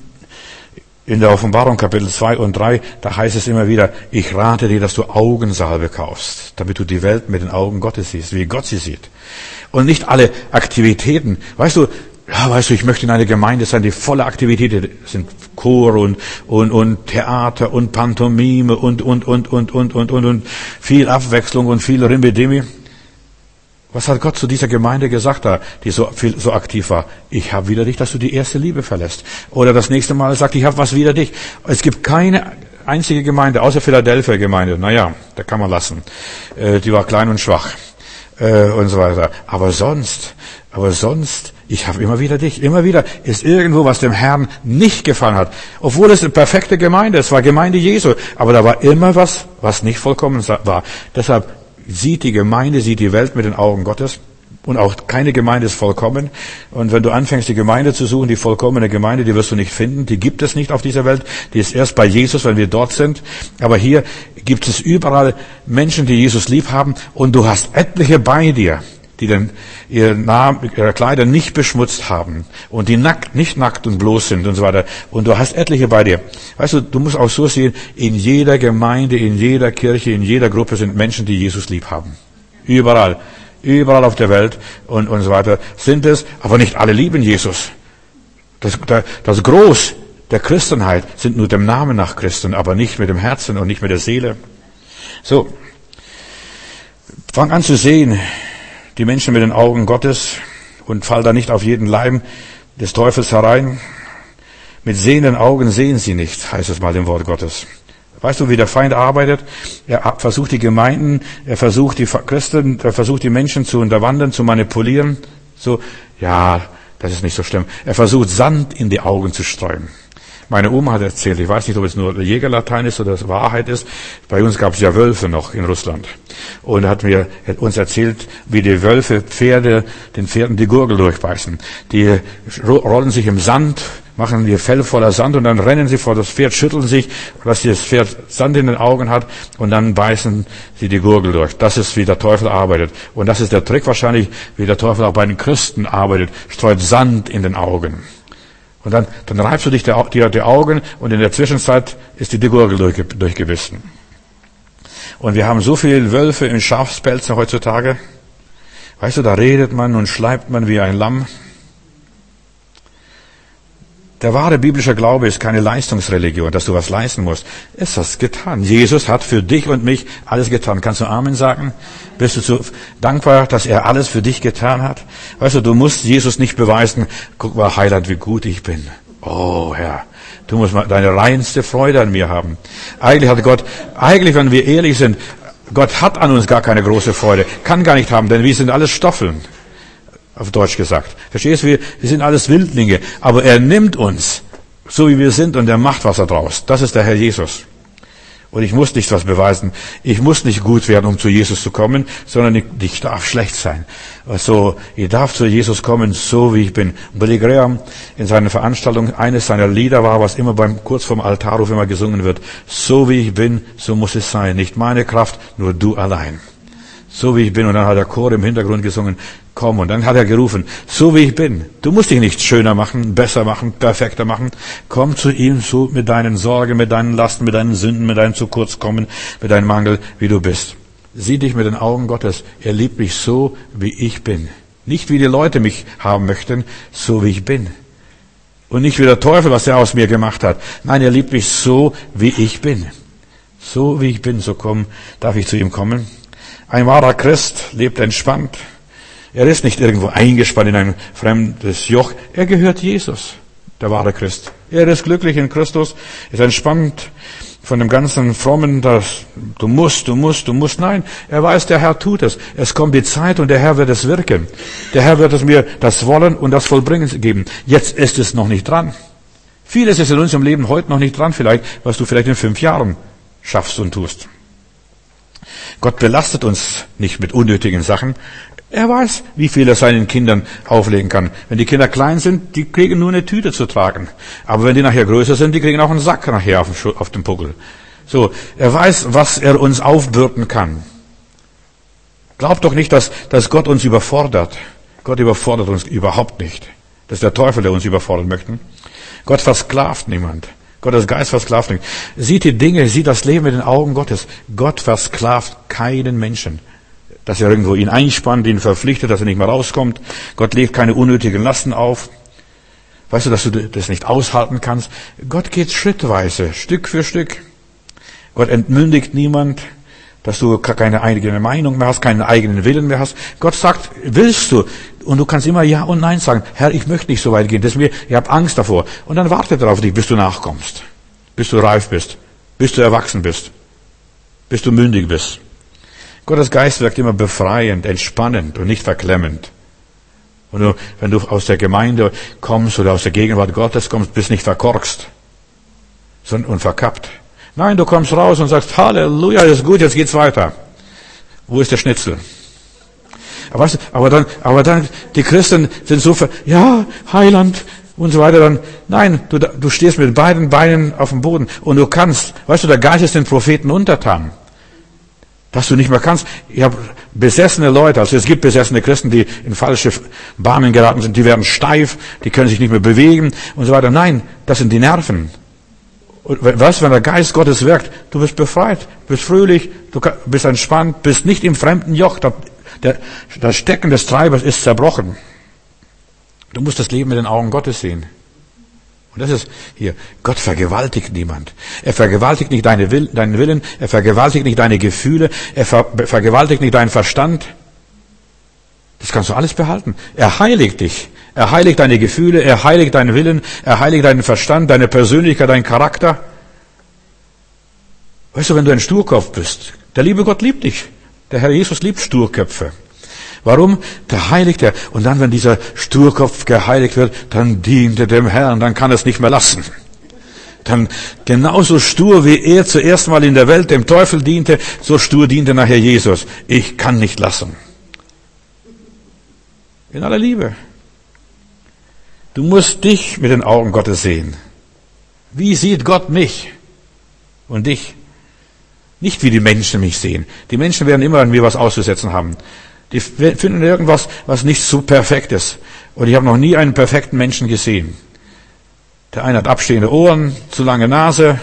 In der Offenbarung Kapitel zwei und drei, da heißt es immer wieder, ich rate dir, dass du Augensalbe kaufst, damit du die Welt mit den Augen Gottes siehst, wie Gott sie sieht. Und nicht alle Aktivitäten. Weißt du, ja, weißt du, ich möchte in einer Gemeinde sein, die volle Aktivitäten sind. Chor und, und, und Theater und Pantomime und, und, und, und, und, und, und, und viel Abwechslung und viel Rimbidimi. Was hat Gott zu dieser Gemeinde gesagt, da, die so viel, so aktiv war? Ich habe wieder dich, dass du die erste Liebe verlässt. Oder das nächste Mal sagt, ich habe was wieder dich. Es gibt keine einzige Gemeinde, außer Philadelphia Gemeinde. Naja, da kann man lassen. Äh, die war klein und schwach. Äh, und so weiter. Aber sonst, aber sonst, ich habe immer wieder dich. Immer wieder ist irgendwo, was dem Herrn nicht gefallen hat. Obwohl es eine perfekte Gemeinde ist. Es war Gemeinde Jesu. Aber da war immer was, was nicht vollkommen war. Deshalb sieht die Gemeinde, sieht die Welt mit den Augen Gottes. Und auch keine Gemeinde ist vollkommen. Und wenn du anfängst, die Gemeinde zu suchen, die vollkommene Gemeinde, die wirst du nicht finden. Die gibt es nicht auf dieser Welt. Die ist erst bei Jesus, wenn wir dort sind. Aber hier gibt es überall Menschen, die Jesus lieb haben. Und du hast etliche bei dir, die den, ihre, Namen, ihre Kleider nicht beschmutzt haben. Und die nackt, nicht nackt und bloß sind und so weiter. Und du hast etliche bei dir. Weißt du, du musst auch so sehen, in jeder Gemeinde, in jeder Kirche, in jeder Gruppe sind Menschen, die Jesus lieb haben. Überall. Überall auf der Welt und, und so weiter sind es, aber nicht alle lieben Jesus. Das, das Groß der Christenheit sind nur dem Namen nach Christen, aber nicht mit dem Herzen und nicht mit der Seele. So, fang an zu sehen, die Menschen mit den Augen Gottes und fall da nicht auf jeden Leim des Teufels herein. Mit sehenden Augen sehen sie nicht, heißt es mal im Wort Gottes. Weißt du, wie der Feind arbeitet? Er versucht die Gemeinden, er versucht die Christen, er versucht die Menschen zu unterwandern, zu manipulieren. So, ja, das ist nicht so schlimm. Er versucht Sand in die Augen zu streuen. Meine Oma hat erzählt, ich weiß nicht, ob es nur Jägerlatein ist oder es Wahrheit ist, bei uns gab es ja Wölfe noch in Russland. Und er hat mir hat uns erzählt, wie die Wölfe Pferde, den Pferden die Gurgel durchbeißen. Die rollen sich im Sand, machen ihr Fell voller Sand und dann rennen sie vor das Pferd, schütteln sich, dass das Pferd Sand in den Augen hat und dann beißen sie die Gurgel durch. Das ist, wie der Teufel arbeitet. Und das ist der Trick wahrscheinlich, wie der Teufel auch bei den Christen arbeitet, streut Sand in den Augen. Und dann, dann reibst du dich die, die, die Augen und in der Zwischenzeit ist dir die Gurgel durch, durchgebissen. Und wir haben so viele Wölfe in Schafspelzen heutzutage. Weißt du, da redet man und schleibt man wie ein Lamm. Der wahre biblische Glaube ist keine Leistungsreligion, dass du was leisten musst. Es ist getan. Jesus hat für dich und mich alles getan. Kannst du Amen sagen? Bist du so dankbar, dass er alles für dich getan hat? Weißt du, du musst Jesus nicht beweisen, guck mal, Heiland, wie gut ich bin. Oh, Herr, du musst mal deine reinste Freude an mir haben. Eigentlich hat Gott, eigentlich, wenn wir ehrlich sind, Gott hat an uns gar keine große Freude. Kann gar nicht haben, denn wir sind alles Stoffeln. Auf Deutsch gesagt. Verstehst du? Wir, wir sind alles Wildlinge. Aber er nimmt uns, so wie wir sind, und er macht was daraus. Das ist der Herr Jesus. Und ich muss nicht was beweisen. Ich muss nicht gut werden, um zu Jesus zu kommen, sondern ich, ich darf schlecht sein. Also, ich darf zu Jesus kommen, so wie ich bin. Billy Graham in seiner Veranstaltung, eines seiner Lieder war, was immer beim, kurz vorm Altarruf immer gesungen wird. So wie ich bin, so muss es sein. Nicht meine Kraft, nur du allein. So wie ich bin. Und dann hat der Chor im Hintergrund gesungen, komm. Und dann hat er gerufen, so wie ich bin. Du musst dich nicht schöner machen, besser machen, perfekter machen. Komm zu ihm so mit deinen Sorgen, mit deinen Lasten, mit deinen Sünden, mit deinem zu kurz kommen, mit deinem Mangel, wie du bist. Sieh dich mit den Augen Gottes. Er liebt mich so, wie ich bin. Nicht wie die Leute mich haben möchten, so wie ich bin. Und nicht wie der Teufel, was er aus mir gemacht hat. Nein, er liebt mich so, wie ich bin. So wie ich bin, so komm, darf ich zu ihm kommen. Ein wahrer Christ lebt entspannt. Er ist nicht irgendwo eingespannt in ein fremdes Joch. Er gehört Jesus, der wahre Christ. Er ist glücklich in Christus, ist entspannt von dem ganzen Frommen, das du musst, du musst, du musst. Nein, er weiß, der Herr tut es. Es kommt die Zeit und der Herr wird es wirken. Der Herr wird es mir das Wollen und das Vollbringen geben. Jetzt ist es noch nicht dran. Vieles ist in unserem Leben heute noch nicht dran vielleicht, was du vielleicht in fünf Jahren schaffst und tust. Gott belastet uns nicht mit unnötigen Sachen. Er weiß, wie viel er seinen Kindern auflegen kann. Wenn die Kinder klein sind, die kriegen nur eine Tüte zu tragen. Aber wenn die nachher größer sind, die kriegen auch einen Sack nachher auf dem, auf dem Puckel. So, er weiß, was er uns aufbürden kann. Glaubt doch nicht, dass, dass Gott uns überfordert. Gott überfordert uns überhaupt nicht. Das ist der Teufel, der uns überfordern möchte. Gott versklavt niemand. Gottes Geist versklavt nicht. Sieht die Dinge, sieht das Leben mit den Augen Gottes. Gott versklavt keinen Menschen. Dass er irgendwo ihn einspannt, ihn verpflichtet, dass er nicht mehr rauskommt. Gott legt keine unnötigen Lasten auf. Weißt du, dass du das nicht aushalten kannst? Gott geht schrittweise, Stück für Stück. Gott entmündigt niemand, dass du keine eigene Meinung mehr hast, keinen eigenen Willen mehr hast. Gott sagt, willst du? Und du kannst immer Ja und Nein sagen. Herr, ich möchte nicht so weit gehen. Das ist mir, ich habe Angst davor. Und dann warte darauf dich, bis du nachkommst. Bis du reif bist. Bis du erwachsen bist. Bis du mündig bist. Gottes Geist wirkt immer befreiend, entspannend und nicht verklemmend. Und du, wenn du aus der Gemeinde kommst oder aus der Gegenwart Gottes kommst, bist nicht verkorkst und verkappt. Nein, du kommst raus und sagst, Halleluja, das ist gut, jetzt geht's weiter. Wo ist der Schnitzel? Aber, weißt du, aber dann, aber dann, die Christen sind so, ver, ja, Heiland und so weiter. Dann, nein, du, du stehst mit beiden Beinen auf dem Boden und du kannst, weißt du, der Geist ist den Propheten untertan. Dass du nicht mehr kannst. Ich habe besessene Leute, also es gibt besessene Christen, die in falsche Bahnen geraten sind, die werden steif, die können sich nicht mehr bewegen und so weiter. Nein, das sind die Nerven. Und was, wenn der Geist Gottes wirkt, du bist befreit, bist fröhlich, du bist entspannt, bist nicht im fremden Joch. Der, das Stecken des Treibers ist zerbrochen. Du musst das Leben mit den Augen Gottes sehen. Und das ist hier, Gott vergewaltigt niemand. Er vergewaltigt nicht deine Will, deinen Willen, er vergewaltigt nicht deine Gefühle, er ver, vergewaltigt nicht deinen Verstand. Das kannst du alles behalten. Er heiligt dich. Er heiligt deine Gefühle, er heiligt deinen Willen, er heiligt deinen Verstand, deine Persönlichkeit, deinen Charakter. Weißt du, wenn du ein Sturkopf bist, der liebe Gott liebt dich. Der Herr Jesus liebt Sturköpfe. Warum? Der heiligt er. Und dann, wenn dieser Sturkopf geheiligt wird, dann dient er dem Herrn, dann kann er es nicht mehr lassen. Dann genauso stur, wie er zuerst mal in der Welt dem Teufel diente, so stur diente nachher Jesus. Ich kann nicht lassen. In aller Liebe. Du musst dich mit den Augen Gottes sehen. Wie sieht Gott mich und dich? Nicht wie die Menschen mich sehen. Die Menschen werden immer an mir was auszusetzen haben. Die finden irgendwas, was nicht so perfekt ist. Und ich habe noch nie einen perfekten Menschen gesehen. Der eine hat abstehende Ohren, zu lange Nase,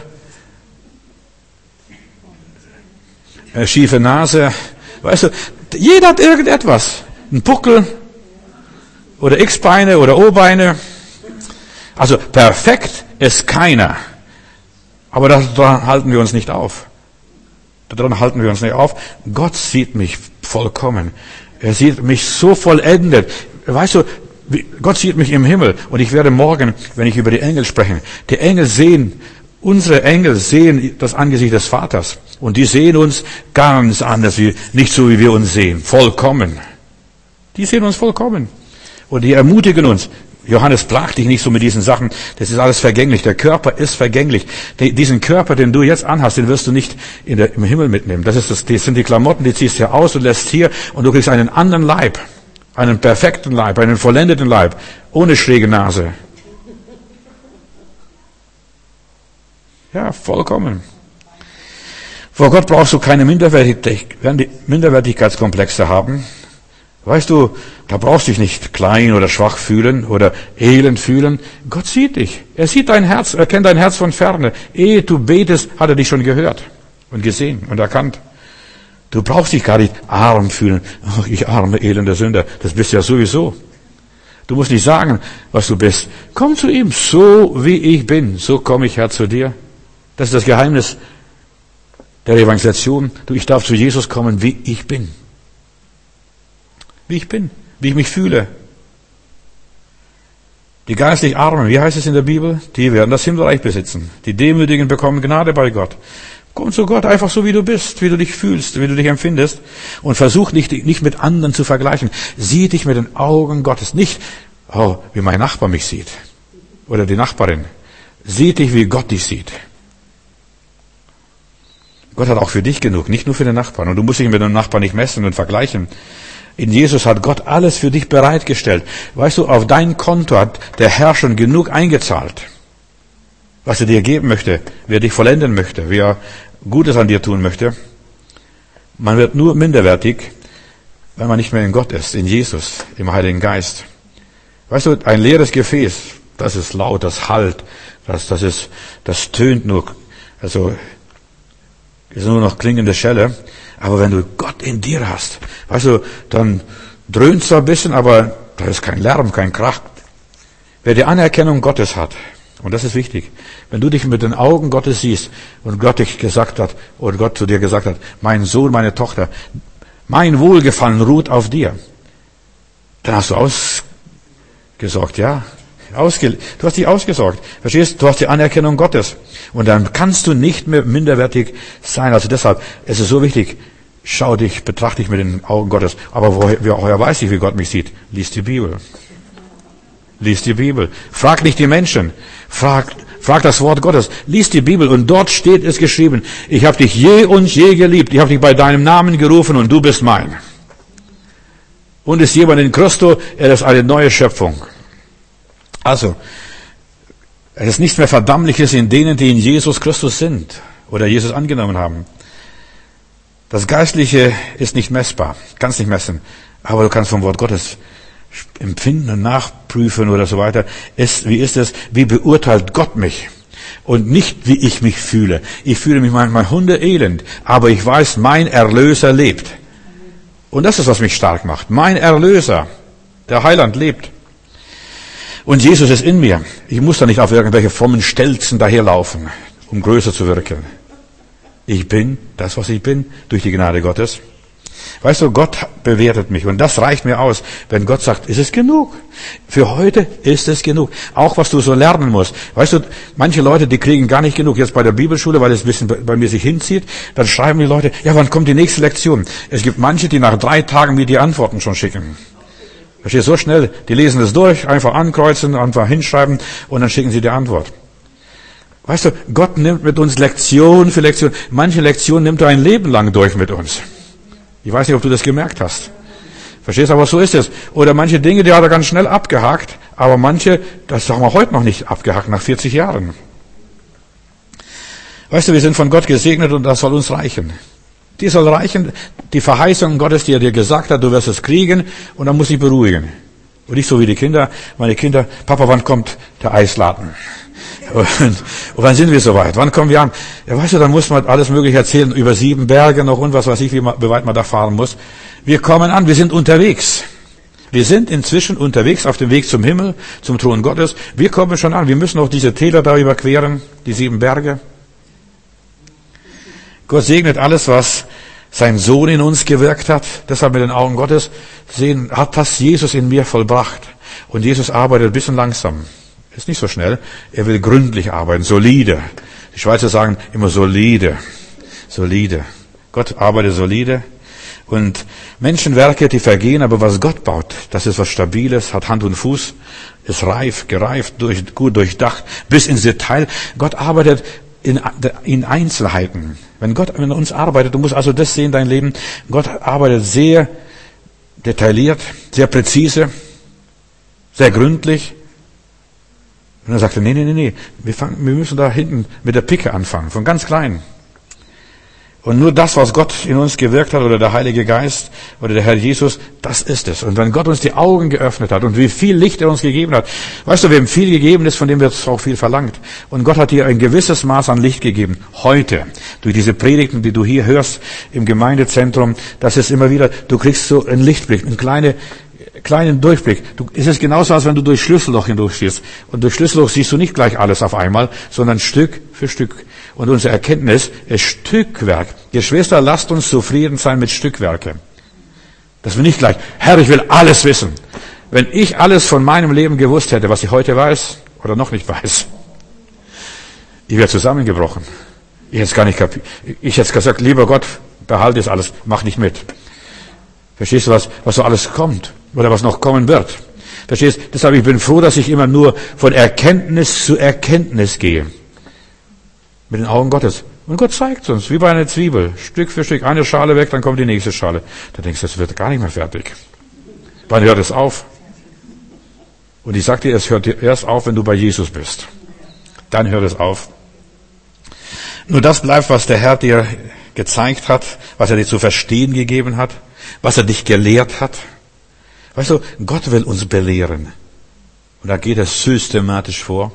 äh, schiefe Nase. Weißt du, jeder hat irgendetwas. Ein Puckel oder X-Beine oder O-Beine. Also perfekt ist keiner. Aber daran halten wir uns nicht auf. Daran halten wir uns nicht auf. Gott sieht mich vollkommen. Er sieht mich so vollendet. Weißt du, Gott sieht mich im Himmel. Und ich werde morgen, wenn ich über die Engel spreche, die Engel sehen, unsere Engel sehen das Angesicht des Vaters. Und die sehen uns ganz anders, wie, nicht so wie wir uns sehen. Vollkommen. Die sehen uns vollkommen. Und die ermutigen uns. Johannes, plag dich nicht so mit diesen Sachen. Das ist alles vergänglich. Der Körper ist vergänglich. Die, diesen Körper, den du jetzt anhast, den wirst du nicht in der, im Himmel mitnehmen. Das, ist das, das sind die Klamotten, die ziehst du aus und lässt hier. Und du kriegst einen anderen Leib. Einen perfekten Leib, einen vollendeten Leib. Ohne schräge Nase. Ja, vollkommen. Vor Gott brauchst du keine Minderwertigkeitskomplexe haben. Weißt du, da brauchst du dich nicht klein oder schwach fühlen oder elend fühlen. Gott sieht dich. Er sieht dein Herz, er kennt dein Herz von ferne. Ehe du betest, hat er dich schon gehört und gesehen und erkannt. Du brauchst dich gar nicht arm fühlen. Ach, ich arme, elender Sünder. Das bist du ja sowieso. Du musst nicht sagen, was du bist. Komm zu ihm, so wie ich bin. So komme ich, Herr, zu dir. Das ist das Geheimnis der Evangelisation. Du, ich darf zu Jesus kommen, wie ich bin. Wie ich bin. Wie ich mich fühle. Die geistlich Armen, wie heißt es in der Bibel? Die werden das Himmelreich besitzen. Die Demütigen bekommen Gnade bei Gott. Komm zu Gott einfach so, wie du bist, wie du dich fühlst, wie du dich empfindest. Und versuch nicht, nicht mit anderen zu vergleichen. Sieh dich mit den Augen Gottes. Nicht, oh, wie mein Nachbar mich sieht. Oder die Nachbarin. Sieh dich, wie Gott dich sieht. Gott hat auch für dich genug, nicht nur für den Nachbarn. Und du musst dich mit dem Nachbarn nicht messen und vergleichen. In Jesus hat Gott alles für dich bereitgestellt. Weißt du, auf dein Konto hat der Herr schon genug eingezahlt. Was er dir geben möchte, wie er dich vollenden möchte, wie er Gutes an dir tun möchte. Man wird nur minderwertig, wenn man nicht mehr in Gott ist, in Jesus, im Heiligen Geist. Weißt du, ein leeres Gefäß, das ist laut, das hallt, das, das ist, das tönt nur, also, ist nur noch klingende Schelle. Aber wenn du Gott in dir hast, weißt du, dann dröhnt zwar ein bisschen, aber da ist kein Lärm, kein Krach. Wer die Anerkennung Gottes hat, und das ist wichtig, wenn du dich mit den Augen Gottes siehst und Gott dich gesagt hat, oder Gott zu dir gesagt hat, mein Sohn, meine Tochter, mein Wohlgefallen ruht auf dir, dann hast du ausgesorgt, ja. Ausge, du hast dich ausgesorgt. Verstehst? Du hast die Anerkennung Gottes. Und dann kannst du nicht mehr minderwertig sein. Also deshalb, es ist so wichtig, schau dich, betrachte dich mit den Augen Gottes. Aber woher, woher weiß ich, wie Gott mich sieht? Lies die Bibel. Lies die Bibel. Frag nicht die Menschen. Frag, frag das Wort Gottes. Lies die Bibel und dort steht es geschrieben. Ich habe dich je und je geliebt. Ich habe dich bei deinem Namen gerufen und du bist mein. Und ist jemand in Christo, er ist eine neue Schöpfung. Also, es ist nichts mehr Verdammliches in denen, die in Jesus Christus sind oder Jesus angenommen haben. Das Geistliche ist nicht messbar, kannst nicht messen, aber du kannst vom Wort Gottes empfinden und nachprüfen oder so weiter. Ist, wie ist es? Wie beurteilt Gott mich? Und nicht, wie ich mich fühle. Ich fühle mich manchmal hundeelend, aber ich weiß, mein Erlöser lebt. Und das ist, was mich stark macht. Mein Erlöser, der Heiland, lebt. Und Jesus ist in mir. Ich muss da nicht auf irgendwelche frommen Stelzen daherlaufen, um größer zu wirken. Ich bin das, was ich bin, durch die Gnade Gottes. Weißt du, Gott bewertet mich und das reicht mir aus. Wenn Gott sagt, ist es genug? Für heute ist es genug. Auch was du so lernen musst. Weißt du, manche Leute, die kriegen gar nicht genug. Jetzt bei der Bibelschule, weil es ein bisschen bei mir sich hinzieht, dann schreiben die Leute, ja, wann kommt die nächste Lektion? Es gibt manche, die nach drei Tagen mir die Antworten schon schicken. Verstehst du, so schnell, die lesen es durch, einfach ankreuzen, einfach hinschreiben und dann schicken sie die Antwort. Weißt du, Gott nimmt mit uns Lektion für Lektion. Manche Lektionen nimmt er ein Leben lang durch mit uns. Ich weiß nicht, ob du das gemerkt hast. Verstehst du, aber so ist es. Oder manche Dinge, die hat er ganz schnell abgehakt, aber manche, das haben wir heute noch nicht abgehakt, nach vierzig Jahren. Weißt du, wir sind von Gott gesegnet und das soll uns reichen. Die soll reichen, die Verheißung Gottes, die er dir gesagt hat, du wirst es kriegen und dann muss ich beruhigen. Und nicht so wie die Kinder, meine Kinder, Papa, wann kommt der Eisladen? Und, und wann sind wir soweit? Wann kommen wir an? Ja, weißt du, dann muss man alles Mögliche erzählen, über sieben Berge noch und was weiß ich, wie, man, wie weit man da fahren muss. Wir kommen an, wir sind unterwegs. Wir sind inzwischen unterwegs auf dem Weg zum Himmel, zum Thron Gottes. Wir kommen schon an, wir müssen noch diese Täler da überqueren, die sieben Berge. Gott segnet alles, was sein Sohn in uns gewirkt hat. Deshalb mit den Augen Gottes sehen, hat das Jesus in mir vollbracht. Und Jesus arbeitet ein bisschen langsam. Ist nicht so schnell. Er will gründlich arbeiten, solide. Die Schweizer sagen immer solide. Solide. Gott arbeitet solide. Und Menschenwerke, die vergehen, aber was Gott baut, das ist was Stabiles, hat Hand und Fuß, ist reif, gereift, durch, gut durchdacht, bis ins Detail. Gott arbeitet in, in Einzelheiten. Wenn Gott mit uns arbeitet, du musst also das sehen, dein Leben, Gott arbeitet sehr detailliert, sehr präzise, sehr gründlich. Und dann sagt er, nee, nee, nee, nee, wir, fangen, wir müssen da hinten mit der Picke anfangen, von ganz klein. Und nur das, was Gott in uns gewirkt hat, oder der Heilige Geist, oder der Herr Jesus, das ist es. Und wenn Gott uns die Augen geöffnet hat und wie viel Licht er uns gegeben hat, weißt du, wem viel gegeben ist, von dem wird auch viel verlangt. Und Gott hat dir ein gewisses Maß an Licht gegeben. Heute, durch diese Predigten, die du hier hörst, im Gemeindezentrum, das ist immer wieder, du kriegst so einen Lichtblick, einen kleinen, kleinen Durchblick. Du, es ist genauso, als wenn du durch Schlüsselloch hindurchstehst. Und durch Schlüsselloch siehst du nicht gleich alles auf einmal, sondern Stück für Stück. Und unsere Erkenntnis ist Stückwerk. Geschwister, lasst uns zufrieden sein mit Stückwerke. Dass wir nicht gleich, Herr, ich will alles wissen. Wenn ich alles von meinem Leben gewusst hätte, was ich heute weiß oder noch nicht weiß, ich wäre zusammengebrochen. Ich hätte es gar nicht kapiert. Ich hätte gesagt, lieber Gott, behalte es alles, mach nicht mit. Verstehst du, was, was so alles kommt? Oder was noch kommen wird? Verstehst du? Deshalb, ich bin froh, dass ich immer nur von Erkenntnis zu Erkenntnis gehe. Mit den Augen Gottes. Und Gott zeigt uns, wie bei einer Zwiebel, Stück für Stück, eine Schale weg, dann kommt die nächste Schale. Da denkst du, das wird gar nicht mehr fertig. Wann hört es auf? Und ich sag dir, es hört erst auf, wenn du bei Jesus bist. Dann hört es auf. Nur das bleibt, was der Herr dir gezeigt hat, was er dir zu verstehen gegeben hat, was er dich gelehrt hat. Weißt du, Gott will uns belehren. Und da geht er systematisch vor.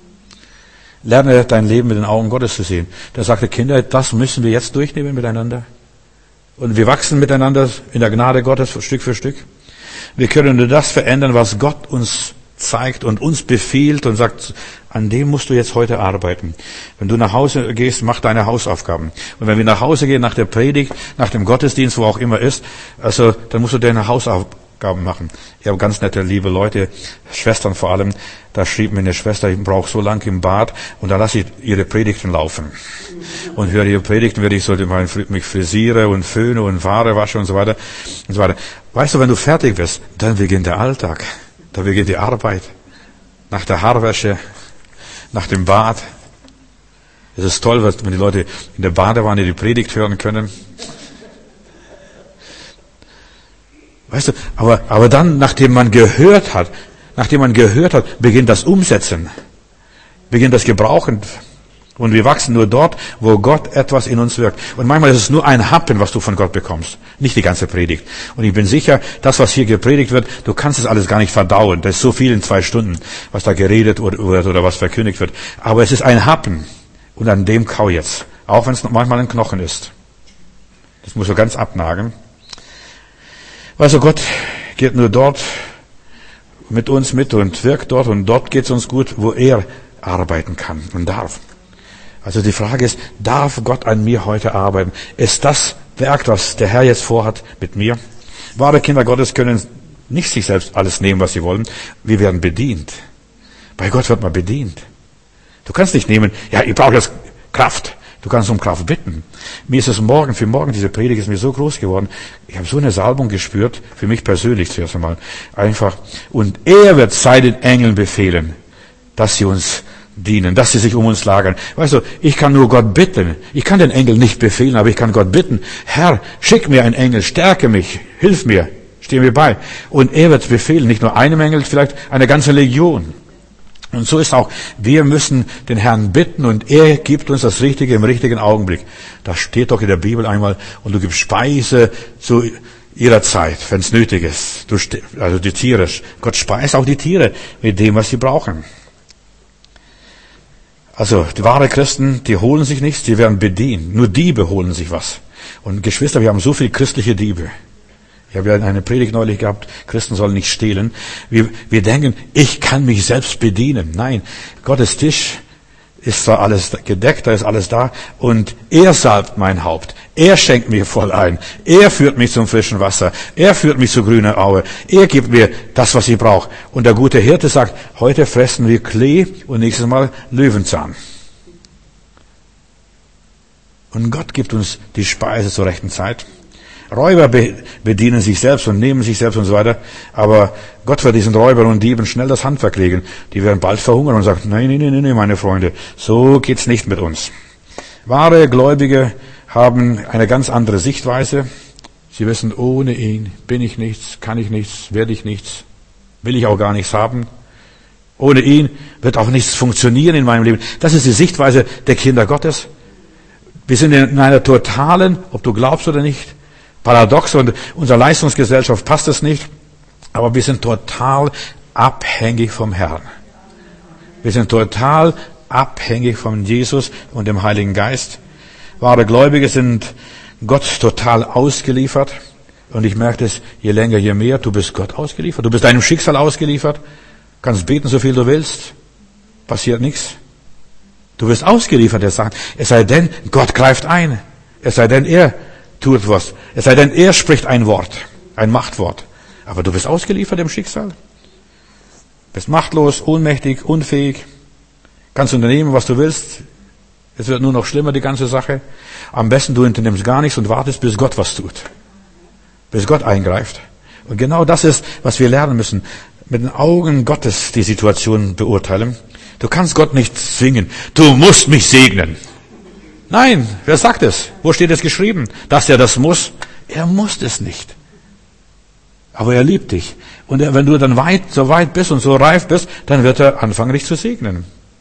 Lerne dein Leben mit den Augen Gottes zu sehen. Da sagte Kinder, das müssen wir jetzt durchnehmen miteinander. Und wir wachsen miteinander in der Gnade Gottes Stück für Stück. Wir können nur das verändern, was Gott uns zeigt und uns befiehlt und sagt, an dem musst du jetzt heute arbeiten. Wenn du nach Hause gehst, mach deine Hausaufgaben. Und wenn wir nach Hause gehen, nach der Predigt, nach dem Gottesdienst, wo auch immer ist, also dann musst du deine Hausaufgaben machen. Ich habe ganz nette, liebe Leute, Schwestern vor allem, da schrieb mir eine Schwester, ich brauche so lange im Bad und dann lasse ich ihre Predigten laufen. Und höre ihre Predigten, wenn ich so mich frisiere und föhne und Haare wasche und so weiter und so weiter. Weißt du, wenn du fertig bist, dann beginnt der Alltag. Dann beginnt die Arbeit. Nach der Haarwäsche, nach dem Bad. Es ist toll, wenn die Leute in der Badewanne die Predigt hören können. Weißt du, aber, aber dann, nachdem man gehört hat, nachdem man gehört hat, beginnt das Umsetzen, beginnt das Gebrauchen. Und wir wachsen nur dort, wo Gott etwas in uns wirkt. Und manchmal ist es nur ein Happen, was du von Gott bekommst, nicht die ganze Predigt. Und ich bin sicher, das, was hier gepredigt wird, du kannst es alles gar nicht verdauen. Das ist so viel in zwei Stunden, was da geredet wird oder was verkündigt wird. Aber es ist ein Happen. Und an dem kau jetzt. Auch wenn es manchmal ein Knochen ist. Das muss so ganz abnagen. Weißt du, Gott geht nur dort mit uns mit und wirkt dort. Und dort geht es uns gut, wo er arbeiten kann und darf. Also die Frage ist, darf Gott an mir heute arbeiten? Ist das Werk, was der Herr jetzt vorhat mit mir? Wahre Kinder Gottes können nicht sich selbst alles nehmen, was sie wollen. Wir werden bedient. Bei Gott wird man bedient. Du kannst nicht nehmen, ja, ich brauche jetzt Kraft. Du kannst um Kraft bitten. Mir ist es morgen, für morgen, diese Predigt ist mir so groß geworden. Ich habe so eine Salbung gespürt, für mich persönlich zuerst einmal. Einfach. Und er wird seinen Engeln befehlen, dass sie uns dienen, dass sie sich um uns lagern. Weißt du, ich kann nur Gott bitten. Ich kann den Engel nicht befehlen, aber ich kann Gott bitten. Herr, schick mir einen Engel, stärke mich, hilf mir, steh mir bei. Und er wird befehlen, nicht nur einem Engel, vielleicht eine ganze Legion. Und so ist auch, wir müssen den Herrn bitten und er gibt uns das Richtige im richtigen Augenblick. Das steht doch in der Bibel einmal, und du gibst Speise zu ihrer Zeit, wenn es nötig ist. Du, also die Tiere, Gott speist auch die Tiere mit dem, was sie brauchen. Also, die wahre Christen, die holen sich nichts, die werden bedient. Nur Diebe holen sich was. Und Geschwister, wir haben so viel christliche Diebe. Ich habe ja eine Predigt neulich gehabt, Christen sollen nicht stehlen. Wir, wir denken, ich kann mich selbst bedienen. Nein, Gottes Tisch ist zwar alles gedeckt, da ist alles da. Und er salbt mein Haupt. Er schenkt mir voll ein. Er führt mich zum frischen Wasser. Er führt mich zu grüner Aue. Er gibt mir das, was ich brauche. Und der gute Hirte sagt, heute fressen wir Klee und nächstes Mal Löwenzahn. Und Gott gibt uns die Speise zur rechten Zeit. Räuber bedienen sich selbst und nehmen sich selbst und so weiter. Aber Gott wird diesen Räubern und Dieben schnell das Handwerk legen. Die werden bald verhungern und sagen, nein, nein, nein, nein, meine Freunde, so geht's nicht mit uns. Wahre Gläubige haben eine ganz andere Sichtweise. Sie wissen, ohne ihn bin ich nichts, kann ich nichts, werde ich nichts, will ich auch gar nichts haben. Ohne ihn wird auch nichts funktionieren in meinem Leben. Das ist die Sichtweise der Kinder Gottes. Wir sind in einer totalen, ob du glaubst oder nicht, paradox, und unserer Leistungsgesellschaft passt es nicht, aber wir sind total abhängig vom Herrn. Wir sind total abhängig von Jesus und dem Heiligen Geist. Wahre Gläubige sind Gott total ausgeliefert. Und ich merke das, je länger, je mehr, du bist Gott ausgeliefert. Du bist deinem Schicksal ausgeliefert. Kannst beten, so viel du willst. Passiert nichts. Du wirst ausgeliefert, er sagt. Es sei denn, Gott greift ein. Es sei denn, er tut was. Es sei denn, er spricht ein Wort. Ein Machtwort. Aber du bist ausgeliefert dem Schicksal. Bist machtlos, ohnmächtig, unfähig. Kannst unternehmen, was du willst. Es wird nur noch schlimmer, die ganze Sache. Am besten, du unternimmst gar nichts und wartest, bis Gott was tut. Bis Gott eingreift. Und genau das ist, was wir lernen müssen. Mit den Augen Gottes die Situation beurteilen. Du kannst Gott nicht zwingen. Du musst mich segnen. Nein, wer sagt es? Wo steht es geschrieben? Dass er das muss? Er muss es nicht. Aber er liebt dich. Und er, wenn du dann weit, so weit bist und so reif bist, dann wird er anfangen, dich zu segnen.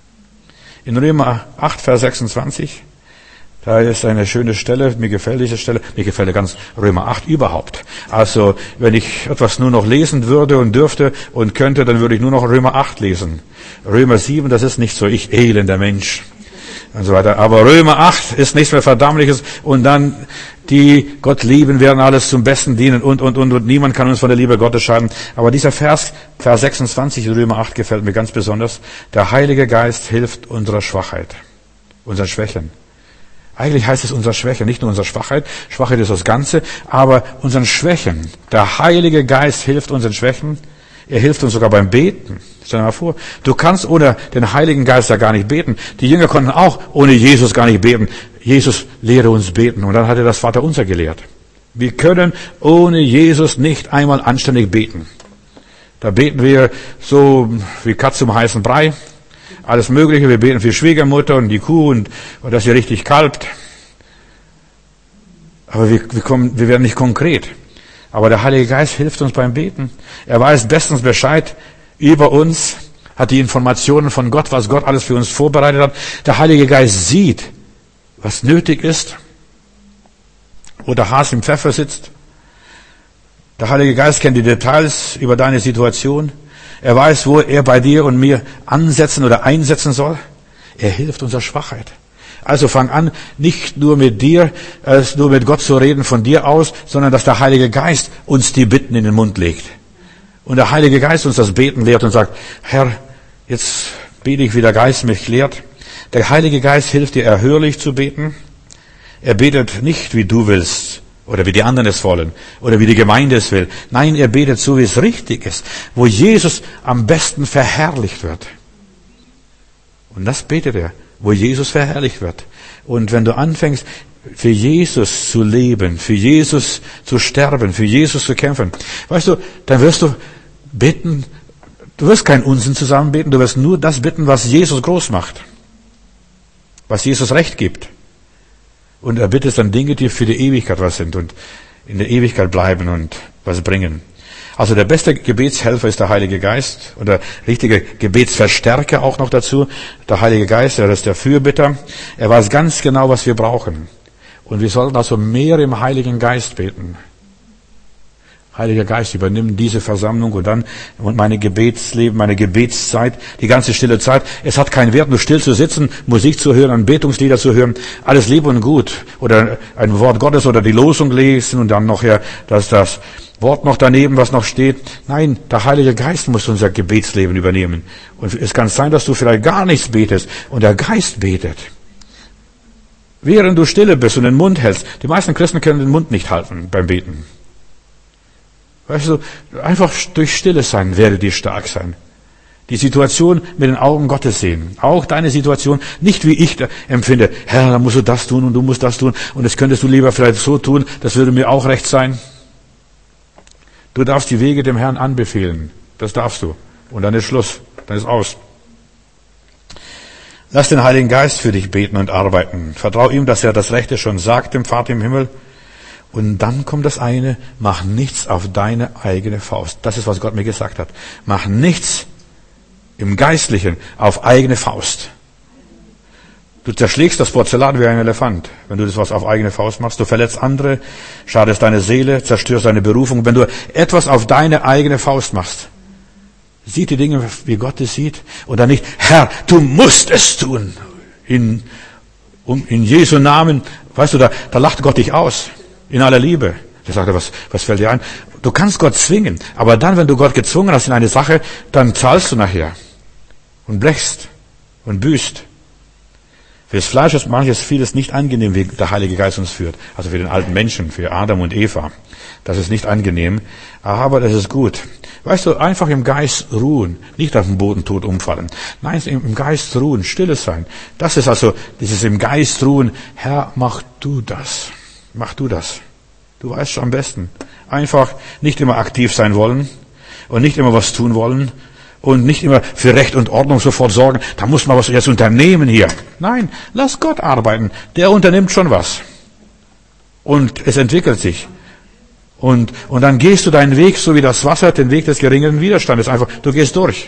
In Römer acht, Vers sechsundzwanzig, da ist eine schöne Stelle, mir gefällt diese Stelle, mir gefällt ganz Römer acht überhaupt. Also, wenn ich etwas nur noch lesen würde und dürfte und könnte, dann würde ich nur noch Römer acht lesen. Römer sieben, das ist nicht so, ich elender Mensch und so weiter. Aber Römer acht ist nichts mehr Verdammliches, und dann die Gott lieben, werden alles zum Besten dienen und, und, und, und niemand kann uns von der Liebe Gottes scheiden. Aber dieser Vers, Vers sechsundzwanzig in Römer acht gefällt mir ganz besonders. Der Heilige Geist hilft unserer Schwachheit, unseren Schwächen. Eigentlich heißt es unserer Schwäche, nicht nur unserer Schwachheit. Schwachheit ist das Ganze, aber unseren Schwächen. Der Heilige Geist hilft unseren Schwächen. Er hilft uns sogar beim Beten. Stell dir mal vor, du kannst ohne den Heiligen Geist ja gar nicht beten. Die Jünger konnten auch ohne Jesus gar nicht beten. Jesus lehre uns beten. Und dann hat er das Vaterunser gelehrt. Wir können ohne Jesus nicht einmal anständig beten. Da beten wir so wie Katz zum heißen Brei. Alles Mögliche. Wir beten für Schwiegermutter und die Kuh und, und dass sie richtig kalbt. Aber wir, wir, kommen, wir werden nicht konkret. Aber der Heilige Geist hilft uns beim Beten. Er weiß bestens Bescheid über uns, hat die Informationen von Gott, was Gott alles für uns vorbereitet hat. Der Heilige Geist sieht, was nötig ist, wo der Hase im Pfeffer sitzt. Der Heilige Geist kennt die Details über deine Situation. Er weiß, wo er bei dir und mir ansetzen oder einsetzen soll. Er hilft unserer Schwachheit. Also fang an, nicht nur mit dir, äh, nur mit Gott zu reden von dir aus, sondern dass der Heilige Geist uns die Bitten in den Mund legt. Und der Heilige Geist uns das Beten lehrt und sagt, Herr, jetzt bete ich, wie der Geist mich lehrt. Der Heilige Geist hilft dir, erhörlich zu beten. Er betet nicht, wie du willst, oder wie die anderen es wollen, oder wie die Gemeinde es will. Nein, er betet so, wie es richtig ist, wo Jesus am besten verherrlicht wird. Und das betet er, wo Jesus verherrlicht wird. Und wenn du anfängst, für Jesus zu leben, für Jesus zu sterben, für Jesus zu kämpfen, weißt du, dann wirst du bitten, du wirst keinen Unsinn zusammen beten, du wirst nur das bitten, was Jesus groß macht, was Jesus Recht gibt. Und er bittet dann Dinge, die für die Ewigkeit was sind und in der Ewigkeit bleiben und was bringen. Also der beste Gebetshelfer ist der Heilige Geist und der richtige Gebetsverstärker auch noch dazu. Der Heilige Geist, er ist der Fürbitter. Er weiß ganz genau, was wir brauchen. Und wir sollten also mehr im Heiligen Geist beten. Heiliger Geist, übernimm diese Versammlung und dann und meine Gebetsleben, meine Gebetszeit, die ganze stille Zeit. Es hat keinen Wert, nur still zu sitzen, Musik zu hören, Anbetungslieder zu hören. Alles lieb und gut. Oder ein Wort Gottes oder die Losung lesen und dann noch ja, dass das Wort noch daneben, was noch steht. Nein, der Heilige Geist muss unser Gebetsleben übernehmen. Und es kann sein, dass du vielleicht gar nichts betest und der Geist betet. Während du stille bist und den Mund hältst. Die meisten Christen können den Mund nicht halten beim Beten. Weißt du, einfach durch Stille sein, werde dir stark sein. Die Situation mit den Augen Gottes sehen. Auch deine Situation, nicht wie ich empfinde. Herr, da musst du das tun und du musst das tun und das könntest du lieber vielleicht so tun, das würde mir auch recht sein. Du darfst die Wege dem Herrn anbefehlen. Das darfst du. Und dann ist Schluss. Dann ist aus. Lass den Heiligen Geist für dich beten und arbeiten. Vertrau ihm, dass er das Rechte schon sagt, dem Vater im Himmel. Und dann kommt das eine, mach nichts auf deine eigene Faust. Das ist, was Gott mir gesagt hat. Mach nichts im Geistlichen auf eigene Faust. Du zerschlägst das Porzellan wie ein Elefant, wenn du das was auf eigene Faust machst. Du verletzt andere, schadest deine Seele, zerstörst deine Berufung. Wenn du etwas auf deine eigene Faust machst, sieht die Dinge, wie Gott es sieht. Oder nicht, Herr, du musst es tun. In, um, in Jesu Namen, weißt du, da, da lacht Gott dich aus. In aller Liebe. Da sagt er, was, was fällt dir ein? Du kannst Gott zwingen. Aber dann, wenn du Gott gezwungen hast in eine Sache, dann zahlst du nachher. Und blechst. Und büßt. Für das Fleisch ist manches vieles nicht angenehm, wie der Heilige Geist uns führt. Also für den alten Menschen, für Adam und Eva. Das ist nicht angenehm, aber das ist gut. Weißt du, einfach im Geist ruhen, nicht auf dem Boden tot umfallen. Nein, im Geist ruhen, stilles sein. Das ist also dieses im Geist ruhen. Herr, mach du das. Mach du das. Du weißt schon am besten. Einfach nicht immer aktiv sein wollen und nicht immer was tun wollen. Und nicht immer für Recht und Ordnung sofort sorgen, da muss man was jetzt unternehmen hier. Nein, lass Gott arbeiten. Der unternimmt schon was. Und es entwickelt sich. Und, und dann gehst du deinen Weg, so wie das Wasser, den Weg des geringeren Widerstandes. Einfach, du gehst durch.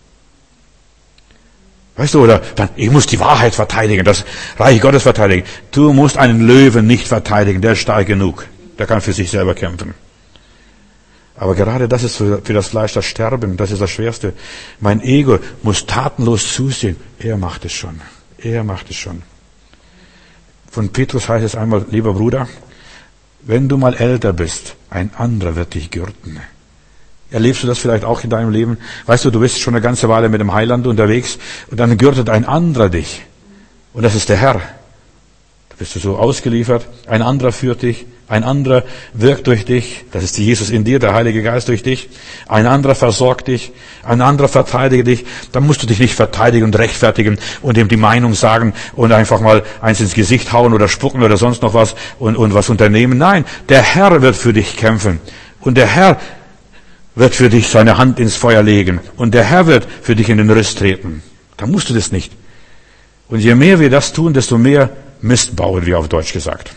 Weißt du, oder dann, ich muss die Wahrheit verteidigen, das Reich Gottes verteidigen. Du musst einen Löwen nicht verteidigen, der ist stark genug. Der kann für sich selber kämpfen. Aber gerade das ist für das Fleisch das Sterben, das ist das Schwerste. Mein Ego muss tatenlos zusehen. Er macht es schon. Er macht es schon. Von Petrus heißt es einmal, lieber Bruder, wenn du mal älter bist, ein anderer wird dich gürten. Erlebst du das vielleicht auch in deinem Leben? Weißt du, du bist schon eine ganze Weile mit dem Heiland unterwegs und dann gürtet ein anderer dich. Und das ist der Herr. Da bist du so ausgeliefert. Ein anderer führt dich. Ein anderer wirkt durch dich. Das ist Jesus in dir, der Heilige Geist durch dich. Ein anderer versorgt dich. Ein anderer verteidigt dich. Dann musst du dich nicht verteidigen und rechtfertigen und ihm die Meinung sagen und einfach mal eins ins Gesicht hauen oder spucken oder sonst noch was und, und was unternehmen. Nein, der Herr wird für dich kämpfen. Und der Herr wird für dich seine Hand ins Feuer legen. Und der Herr wird für dich in den Riss treten. Da musst du das nicht. Und je mehr wir das tun, desto mehr Mist bauen wir, auf Deutsch gesagt.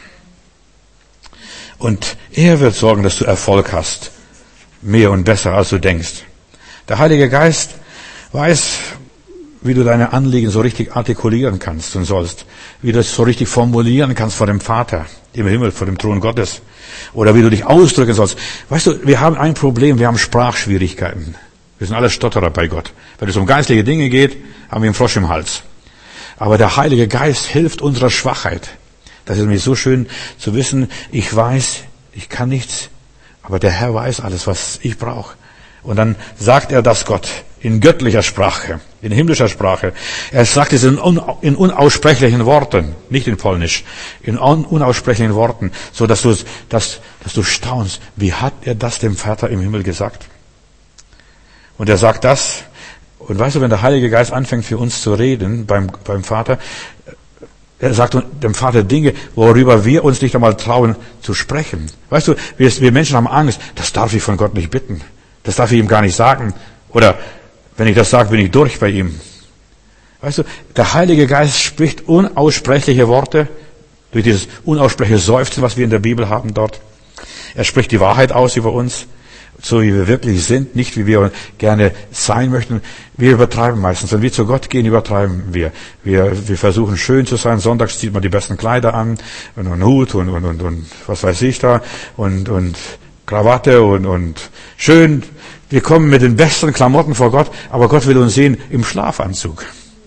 Und er wird sorgen, dass du Erfolg hast. Mehr und besser, als du denkst. Der Heilige Geist weiß, wie du deine Anliegen so richtig artikulieren kannst und sollst. Wie du es so richtig formulieren kannst vor dem Vater im Himmel, vor dem Thron Gottes. Oder wie du dich ausdrücken sollst. Weißt du, wir haben ein Problem, wir haben Sprachschwierigkeiten. Wir sind alle Stotterer bei Gott. Wenn es um geistliche Dinge geht, haben wir einen Frosch im Hals. Aber der Heilige Geist hilft unserer Schwachheit. Das ist mir so schön zu wissen, ich weiß, ich kann nichts, aber der Herr weiß alles, was ich brauche. Und dann sagt er das Gott in göttlicher Sprache, in himmlischer Sprache. Er sagt es in, un, in unaussprechlichen Worten, nicht in Polnisch, in un, unaussprechlichen Worten, so dass du, dass, dass du staunst, wie hat er das dem Vater im Himmel gesagt? Und er sagt das, und weißt du, wenn der Heilige Geist anfängt für uns zu reden beim, beim Vater, er sagt dem Vater Dinge, worüber wir uns nicht einmal trauen zu sprechen. Weißt du, wir, wir Menschen haben Angst, das darf ich von Gott nicht bitten. Das darf ich ihm gar nicht sagen. Oder wenn ich das sage, bin ich durch bei ihm. Weißt du, der Heilige Geist spricht unaussprechliche Worte durch dieses unaussprechliche Seufzen, was wir in der Bibel haben dort. Er spricht die Wahrheit aus über uns, so wie wir wirklich sind, nicht wie wir gerne sein möchten. Wir übertreiben meistens. Wenn wir zu Gott gehen, übertreiben wir. Wir, wir versuchen schön zu sein. Sonntags zieht man die besten Kleider an und einen Hut und, und, und, und was weiß ich da und, und Krawatte und, und schön. Wir kommen mit den besten Klamotten vor Gott, aber Gott will uns sehen im Schlafanzug.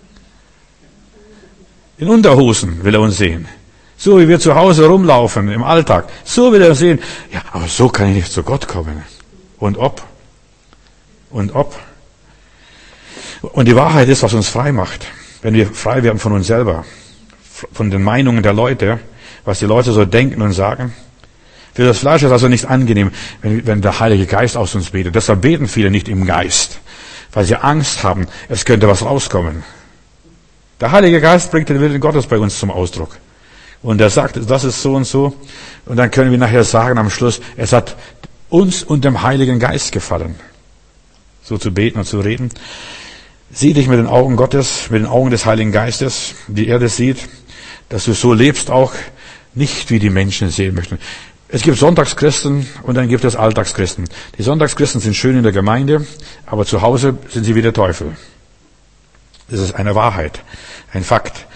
In Unterhosen will er uns sehen. So wie wir zu Hause rumlaufen im Alltag. So will er sehen. Ja, aber so kann ich nicht zu Gott kommen. Und ob. Und ob. Und die Wahrheit ist, was uns frei macht. Wenn wir frei werden von uns selber. Von den Meinungen der Leute. Was die Leute so denken und sagen. Für das Fleisch ist also nicht angenehm, wenn, wenn der Heilige Geist aus uns betet. Deshalb beten viele nicht im Geist. Weil sie Angst haben, es könnte was rauskommen. Der Heilige Geist bringt den Willen Gottes bei uns zum Ausdruck. Und er sagt, das ist so und so. Und dann können wir nachher sagen am Schluss, es hat uns und dem Heiligen Geist gefallen, so zu beten und zu reden. Sieh dich mit den Augen Gottes, mit den Augen des Heiligen Geistes, wie er das sieht, dass du so lebst auch, nicht wie die Menschen sehen möchten. Es gibt Sonntagschristen und dann gibt es Alltagschristen. Die Sonntagschristen sind schön in der Gemeinde, aber zu Hause sind sie wie der Teufel. Das ist eine Wahrheit, ein Fakt.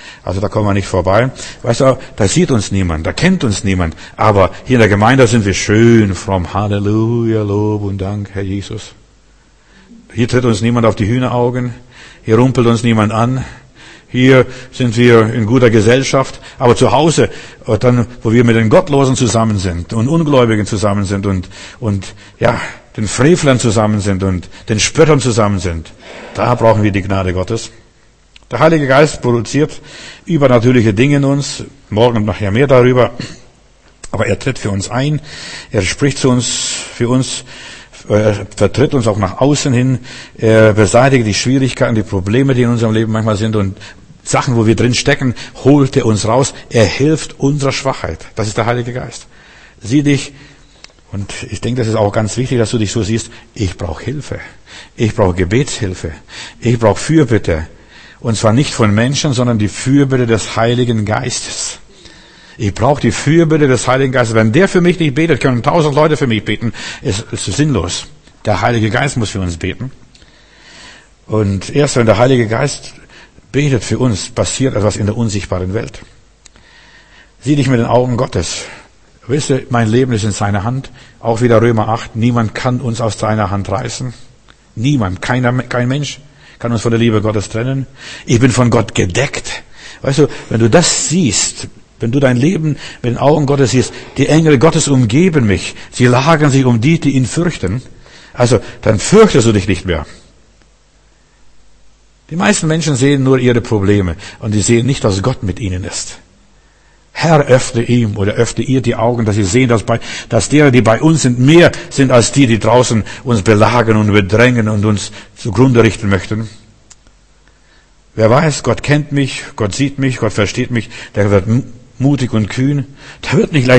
Also da kommen wir nicht vorbei. Weißt du, da sieht uns niemand, da kennt uns niemand. Aber hier in der Gemeinde sind wir schön fromm. Halleluja, Lob und Dank, Herr Jesus. Hier tritt uns niemand auf die Hühneraugen. Hier rumpelt uns niemand an. Hier sind wir in guter Gesellschaft. Aber zu Hause, dann, wo wir mit den Gottlosen zusammen sind und Ungläubigen zusammen sind und, und, ja, den Frevlern zusammen sind und den Spöttern zusammen sind, da brauchen wir die Gnade Gottes. Der Heilige Geist produziert übernatürliche Dinge in uns. Morgen und nachher mehr darüber. Aber er tritt für uns ein. Er spricht zu uns, für uns, er vertritt uns auch nach außen hin. Er beseitigt die Schwierigkeiten, die Probleme, die in unserem Leben manchmal sind und Sachen, wo wir drin stecken, holt er uns raus. Er hilft unserer Schwachheit. Das ist der Heilige Geist. Sieh dich, und ich denke, das ist auch ganz wichtig, dass du dich so siehst, ich brauche Hilfe. Ich brauche Gebetshilfe. Ich brauche Fürbitte. Und zwar nicht von Menschen, sondern die Fürbitte des Heiligen Geistes. Ich brauche die Fürbitte des Heiligen Geistes. Wenn der für mich nicht betet, können tausend Leute für mich beten. Es ist sinnlos. Der Heilige Geist muss für uns beten. Und erst wenn der Heilige Geist betet für uns, passiert etwas in der unsichtbaren Welt. Sieh dich mit den Augen Gottes. Wisst ihr, mein Leben ist in seiner Hand. Auch wieder Römer acht. Niemand kann uns aus seiner Hand reißen. Niemand, keiner, kein Mensch kann uns von der Liebe Gottes trennen. Ich bin von Gott gedeckt. Weißt du, wenn du das siehst, wenn du dein Leben mit den Augen Gottes siehst, die Engel Gottes umgeben mich, sie lagern sich um die, die ihn fürchten, also dann fürchtest du dich nicht mehr. Die meisten Menschen sehen nur ihre Probleme und sie sehen nicht, dass Gott mit ihnen ist. Herr, öffne ihm oder öffne ihr die Augen, dass sie sehen, dass, bei, dass derer, die bei uns sind, mehr sind als die, die draußen uns belagern und bedrängen und uns zugrunde richten möchten. Wer weiß, Gott kennt mich, Gott sieht mich, Gott versteht mich, der wird mutig und kühn. Der wird nicht gleich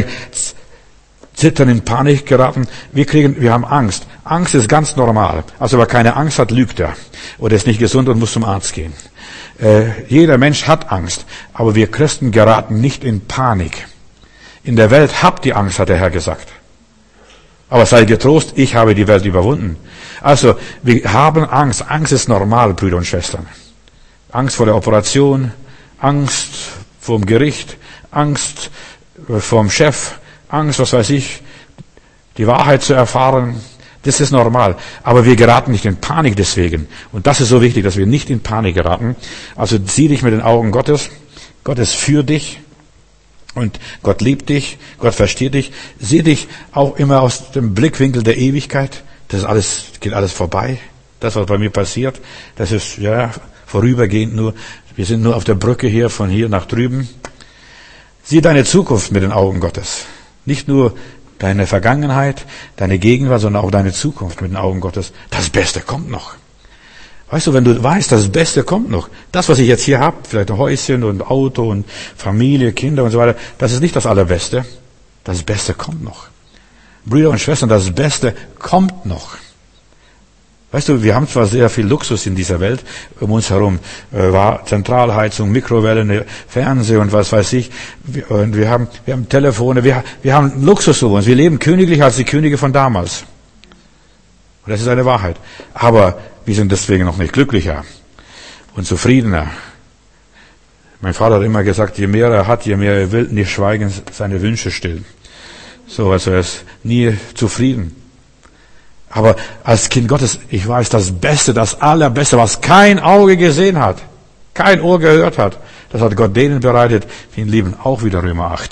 zittern, in Panik geraten. Wir kriegen, wir haben Angst. Angst ist ganz normal. Also wer keine Angst hat, lügt er. Oder ist nicht gesund und muss zum Arzt gehen. Äh, jeder Mensch hat Angst. Aber wir Christen geraten nicht in Panik. In der Welt habt ihr Angst, hat der Herr gesagt. Aber sei getrost, ich habe die Welt überwunden. Also, wir haben Angst. Angst ist normal, Brüder und Schwestern. Angst vor der Operation, Angst vor dem Gericht, Angst vor dem Chef, Angst, was weiß ich, die Wahrheit zu erfahren. Das ist normal. Aber wir geraten nicht in Panik deswegen. Und das ist so wichtig, dass wir nicht in Panik geraten. Also sieh dich mit den Augen Gottes. Gott ist für dich. Und Gott liebt dich. Gott versteht dich. Sieh dich auch immer aus dem Blickwinkel der Ewigkeit. Das ist alles, geht alles vorbei. Das, was bei mir passiert, das ist, ja, vorübergehend nur. Wir sind nur auf der Brücke hier, von hier nach drüben. Sieh deine Zukunft mit den Augen Gottes. Nicht nur deine Vergangenheit, deine Gegenwart, sondern auch deine Zukunft mit den Augen Gottes. Das Beste kommt noch. Weißt du, wenn du weißt, das Beste kommt noch. Das, was ich jetzt hier habe, vielleicht ein Häuschen und Auto und Familie, Kinder und so weiter, das ist nicht das Allerbeste. Das Beste kommt noch. Brüder und Schwestern, das Beste kommt noch. Weißt du, wir haben zwar sehr viel Luxus in dieser Welt um uns herum, äh, war Zentralheizung, Mikrowellen, Fernsehen und was weiß ich. Wir, und wir haben, wir haben Telefone, wir, wir haben Luxus um uns. Wir leben königlicher als die Könige von damals. Und das ist eine Wahrheit. Aber wir sind deswegen noch nicht glücklicher und zufriedener. Mein Vater hat immer gesagt, je mehr er hat, je mehr er will, nicht schweigen seine Wünsche still. So, also er ist nie zufrieden. Aber als Kind Gottes, ich weiß, das Beste, das Allerbeste, was kein Auge gesehen hat, kein Ohr gehört hat, das hat Gott denen bereitet, die ihn lieben. Auch wieder Römer acht.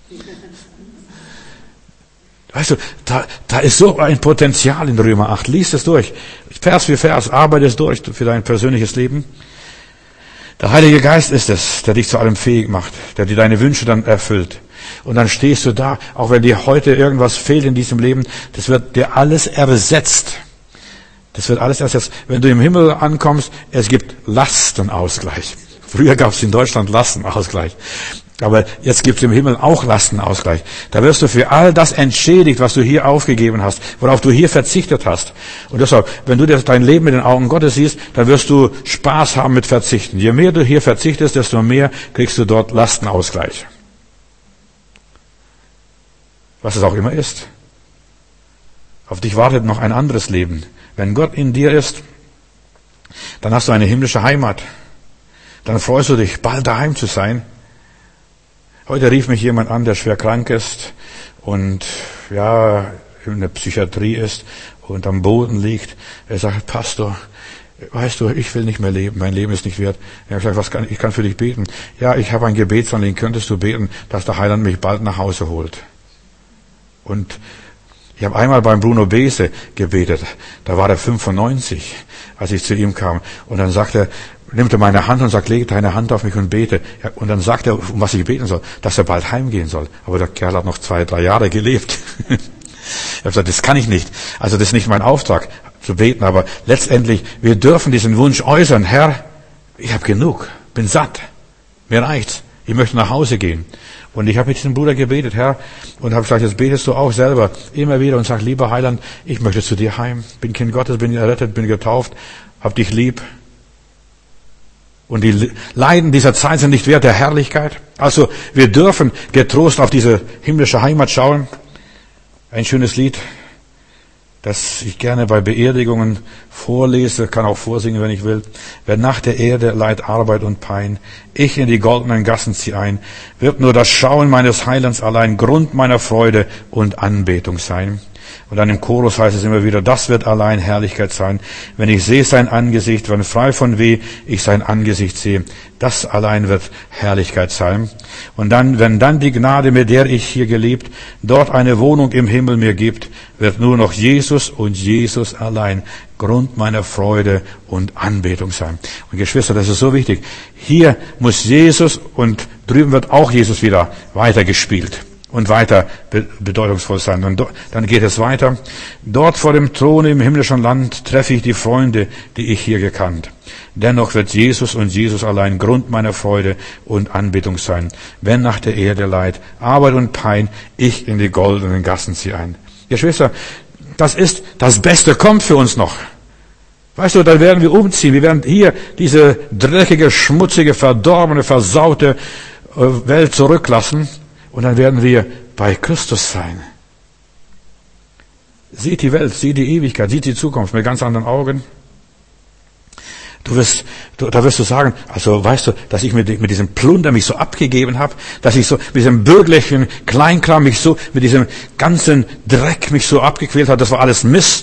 Weißt du, da, da ist so ein Potenzial in Römer acht. Lies es durch. Vers für Vers, arbeite es durch für dein persönliches Leben. Der Heilige Geist ist es, der dich zu allem fähig macht, der dir deine Wünsche dann erfüllt. Und dann stehst du da, auch wenn dir heute irgendwas fehlt in diesem Leben, das wird dir alles ersetzt. Das wird alles ersetzt. Wenn du im Himmel ankommst, es gibt Lastenausgleich. Früher gab es in Deutschland Lastenausgleich. Aber jetzt gibt es im Himmel auch Lastenausgleich. Da wirst du für all das entschädigt, was du hier aufgegeben hast, worauf du hier verzichtet hast. Und deshalb, wenn du dein Leben mit den Augen Gottes siehst, dann wirst du Spaß haben mit Verzichten. Je mehr du hier verzichtest, desto mehr kriegst du dort Lastenausgleich. Was es auch immer ist. Auf dich wartet noch ein anderes Leben. Wenn Gott in dir ist, dann hast du eine himmlische Heimat. Dann freust du dich, bald daheim zu sein. Heute rief mich jemand an, der schwer krank ist und ja in der Psychiatrie ist und am Boden liegt. Er sagt, Pastor, weißt du, ich will nicht mehr leben, mein Leben ist nicht wert. Er hat gesagt, was kann, ich kann für dich beten. Ja, ich habe ein Gebetsanliegen, könntest du beten, dass der Heiland mich bald nach Hause holt. Und ich habe einmal beim Bruno Bese gebetet, da war er fünfundneunzig, als ich zu ihm kam. Und dann sagt er, nimmt er meine Hand und sagt, leg deine Hand auf mich und bete. Ja, und dann sagt er, um was ich beten soll, dass er bald heimgehen soll. Aber der Kerl hat noch zwei, drei Jahre gelebt. Ich habe gesagt, das kann ich nicht. Also das ist nicht mein Auftrag, zu beten. Aber letztendlich, wir dürfen diesen Wunsch äußern. Herr, ich habe genug, bin satt, mir reicht's. Ich möchte nach Hause gehen. Und ich habe mit diesem Bruder gebetet, Herr, und habe gesagt, jetzt betest du auch selber immer wieder und sag, lieber Heiland, ich möchte zu dir heim. Bin Kind Gottes, bin errettet, bin getauft, hab dich lieb. Und die Leiden dieser Zeit sind nicht wert der Herrlichkeit. Also wir dürfen getrost auf diese himmlische Heimat schauen. Ein schönes Lied, das ich gerne bei Beerdigungen vorlese, kann auch vorsingen, wenn ich will. Wer nach der Erde leiht Arbeit und Pein, ich in die goldenen Gassen zieh ein, wird nur das Schauen meines Heilands allein Grund meiner Freude und Anbetung sein. Und dann im Chorus heißt es immer wieder, das wird allein Herrlichkeit sein. Wenn ich sehe sein Angesicht, wenn frei von weh ich sein Angesicht sehe, das allein wird Herrlichkeit sein. Und dann, wenn dann die Gnade, mit der ich hier gelebt, dort eine Wohnung im Himmel mir gibt, wird nur noch Jesus und Jesus allein Grund meiner Freude und Anbetung sein. Und Geschwister, das ist so wichtig. Hier muss Jesus und drüben wird auch Jesus wieder weitergespielt und weiter bedeutungsvoll sein. Und dann geht es weiter. Dort vor dem Throne im himmlischen Land treffe ich die Freunde, die ich hier gekannt. Dennoch wird Jesus und Jesus allein Grund meiner Freude und Anbetung sein, wenn nach der Erde Leid, Arbeit und Pein ich in die goldenen Gassen ziehe ein. Geschwister, das ist, das Beste kommt für uns noch. Weißt du, dann werden wir umziehen. Wir werden hier diese dreckige, schmutzige, verdorbene, versaute Welt zurücklassen. Und dann werden wir bei Christus sein. Sieht die Welt, sieht die Ewigkeit, sieht die Zukunft mit ganz anderen Augen. Du wirst, du, da wirst du sagen, also weißt du, dass ich mit, mit diesem Plunder mich so abgegeben habe, dass ich so mit diesem bürgerlichen Kleinkram mich so, mit diesem ganzen Dreck mich so abgequält habe, das war alles Mist.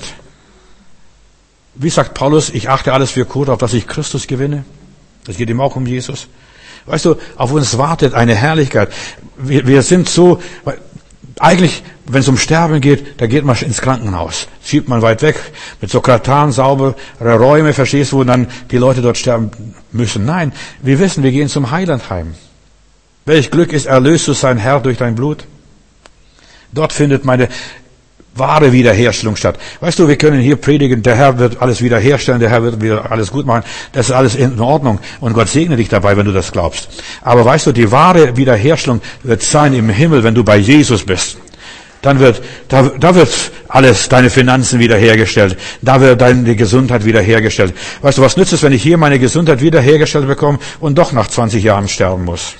Wie sagt Paulus, ich achte alles für gut, auf dass ich Christus gewinne. Das geht ihm auch um Jesus. Weißt du, auf uns wartet eine Herrlichkeit. Wir, wir sind so, eigentlich, wenn es um Sterben geht, da geht man ins Krankenhaus. Schiebt man weit weg, mit so Kratan, saubere Räume, verstehst du, wo dann die Leute dort sterben müssen. Nein, wir wissen, wir gehen zum Heiland heim. Welch Glück ist, erlöst zu sein, Herr, durch dein Blut. Dort findet meine wahre Wiederherstellung statt. Weißt du, wir können hier predigen, der Herr wird alles wiederherstellen, der Herr wird wieder alles gut machen. Das ist alles in Ordnung. Und Gott segne dich dabei, wenn du das glaubst. Aber weißt du, die wahre Wiederherstellung wird sein im Himmel, wenn du bei Jesus bist. Dann wird, da, da wird alles, deine Finanzen wiederhergestellt. Da wird deine Gesundheit wiederhergestellt. Weißt du, was nützt es, wenn ich hier meine Gesundheit wiederhergestellt bekomme und doch nach zwanzig Jahren sterben muss?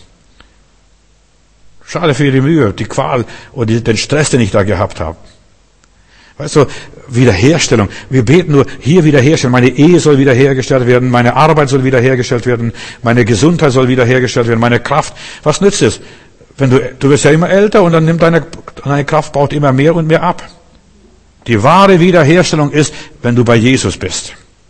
Schade für die Mühe, die Qual und die, den Stress, den ich da gehabt habe. Weißt du, Wiederherstellung. Wir beten nur, hier wiederherstellen. Meine Ehe soll wiederhergestellt werden, meine Arbeit soll wiederhergestellt werden, meine Gesundheit soll wiederhergestellt werden, meine Kraft. Was nützt es? Wenn du, du wirst ja immer älter und dann nimmt deine, deine Kraft, baut immer mehr und mehr ab. Die wahre Wiederherstellung ist, wenn du bei Jesus bist.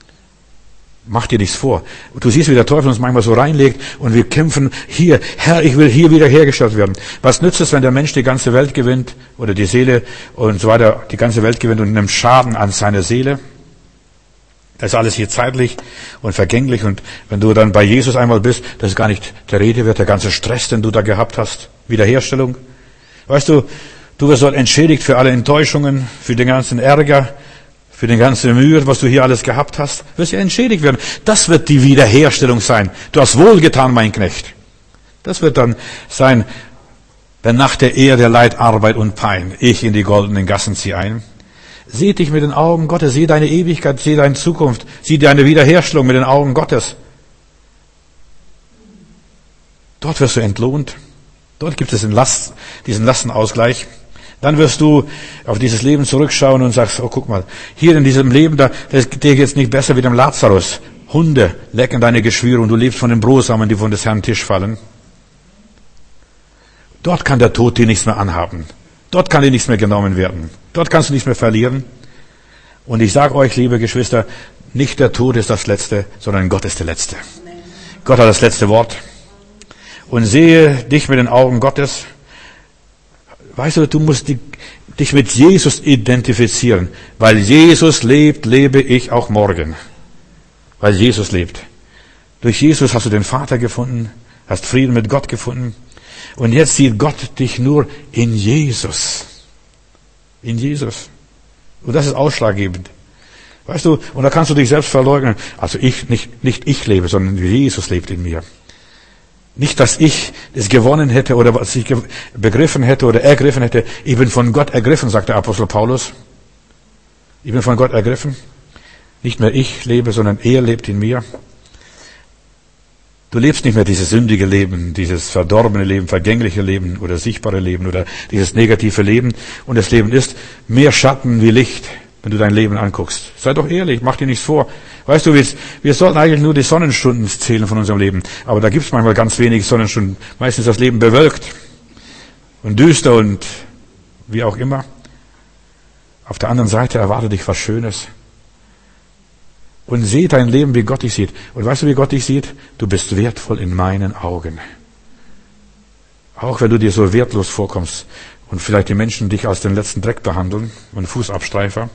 Mach dir nichts vor. Du siehst, wie der Teufel uns manchmal so reinlegt und wir kämpfen hier, Herr, ich will hier wiederhergestellt werden. Was nützt es, wenn der Mensch die ganze Welt gewinnt oder die Seele und so weiter, die ganze Welt gewinnt und nimmt Schaden an seiner Seele? Das ist alles hier zeitlich und vergänglich und wenn du dann bei Jesus einmal bist, das ist gar nicht der Rede wert, der ganze Stress, den du da gehabt hast, Wiederherstellung. Weißt du, du wirst dort entschädigt für alle Enttäuschungen, für den ganzen Ärger, für die ganze Mühe, was du hier alles gehabt hast, wirst du entschädigt werden. Das wird die Wiederherstellung sein. Du hast wohlgetan, mein Knecht. Das wird dann sein, wenn nach der Erde Leid, Arbeit und Pein ich in die goldenen Gassen ziehe ein. Sieh dich mit den Augen Gottes, sieh deine Ewigkeit, sieh deine Zukunft, sieh deine Wiederherstellung mit den Augen Gottes. Dort wirst du entlohnt. Dort gibt es den Last, diesen Lastenausgleich. Dann wirst du auf dieses Leben zurückschauen und sagst, oh, guck mal, hier in diesem Leben, da, das geht jetzt nicht besser wie dem Lazarus. Hunde lecken deine Geschwüre und du lebst von den Brosamen, die von des Herrn Tisch fallen. Dort kann der Tod dir nichts mehr anhaben. Dort kann dir nichts mehr genommen werden. Dort kannst du nichts mehr verlieren. Und ich sage euch, liebe Geschwister, nicht der Tod ist das Letzte, sondern Gott ist der Letzte. Gott hat das letzte Wort. Und sehe dich mit den Augen Gottes. Weißt du, du musst die, dich mit Jesus identifizieren. Weil Jesus lebt, lebe ich auch morgen. Weil Jesus lebt. Durch Jesus hast du den Vater gefunden, hast Frieden mit Gott gefunden. Und jetzt sieht Gott dich nur in Jesus. In Jesus. Und das ist ausschlaggebend. Weißt du, und da kannst du dich selbst verleugnen. Also ich, nicht, nicht ich lebe, sondern Jesus lebt in mir. Nicht, dass ich es gewonnen hätte oder was ich begriffen hätte oder ergriffen hätte. Ich bin von Gott ergriffen, sagt der Apostel Paulus. Ich bin von Gott ergriffen. Nicht mehr ich lebe, sondern er lebt in mir. Du lebst nicht mehr dieses sündige Leben, dieses verdorbene Leben, vergängliche Leben oder sichtbare Leben oder dieses negative Leben. Und das Leben ist mehr Schatten wie Licht, wenn du dein Leben anguckst. Sei doch ehrlich, mach dir nichts vor. Weißt du, wir, wir sollten eigentlich nur die Sonnenstunden zählen von unserem Leben. Aber da gibt es manchmal ganz wenig Sonnenstunden. Meistens ist das Leben bewölkt und düster und wie auch immer. Auf der anderen Seite erwartet dich was Schönes. Und sieh dein Leben, wie Gott dich sieht. Und weißt du, wie Gott dich sieht? Du bist wertvoll in meinen Augen. Auch wenn du dir so wertlos vorkommst und vielleicht die Menschen dich als den letzten Dreck behandeln und Fußabstreifer.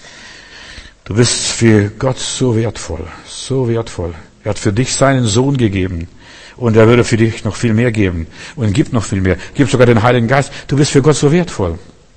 Du bist für Gott so wertvoll, so wertvoll. Er hat für dich seinen Sohn gegeben. Und er würde für dich noch viel mehr geben. Und gibt noch viel mehr. Gibt sogar den Heiligen Geist. Du bist für Gott so wertvoll.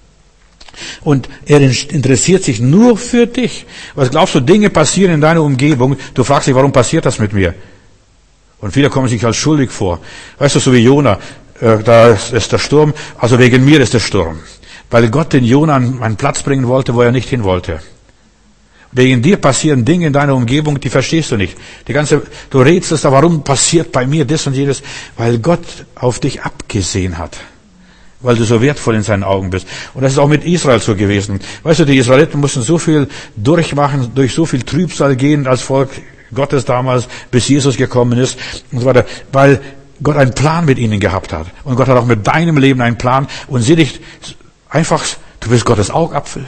Und er interessiert sich nur für dich. Was glaubst du, Dinge passieren in deiner Umgebung, du fragst dich, warum passiert das mit mir? Und viele kommen sich als schuldig vor. Weißt du, so wie Jona, äh, da ist der Sturm, also wegen mir ist der Sturm. Weil Gott den Jona an einen Platz bringen wollte, wo er nicht hin wollte. Wegen dir passieren Dinge in deiner Umgebung, die verstehst du nicht. Die ganze, du rätselst, warum passiert bei mir das und jenes? Weil Gott auf dich abgesehen hat. Weil du so wertvoll in seinen Augen bist. Und das ist auch mit Israel so gewesen. Weißt du, die Israeliten mussten so viel durchmachen, durch so viel Trübsal gehen als Volk Gottes damals, bis Jesus gekommen ist und so weiter, weil Gott einen Plan mit ihnen gehabt hat. Und Gott hat auch mit deinem Leben einen Plan. Und sieh dich einfach, du bist Gottes Augapfel.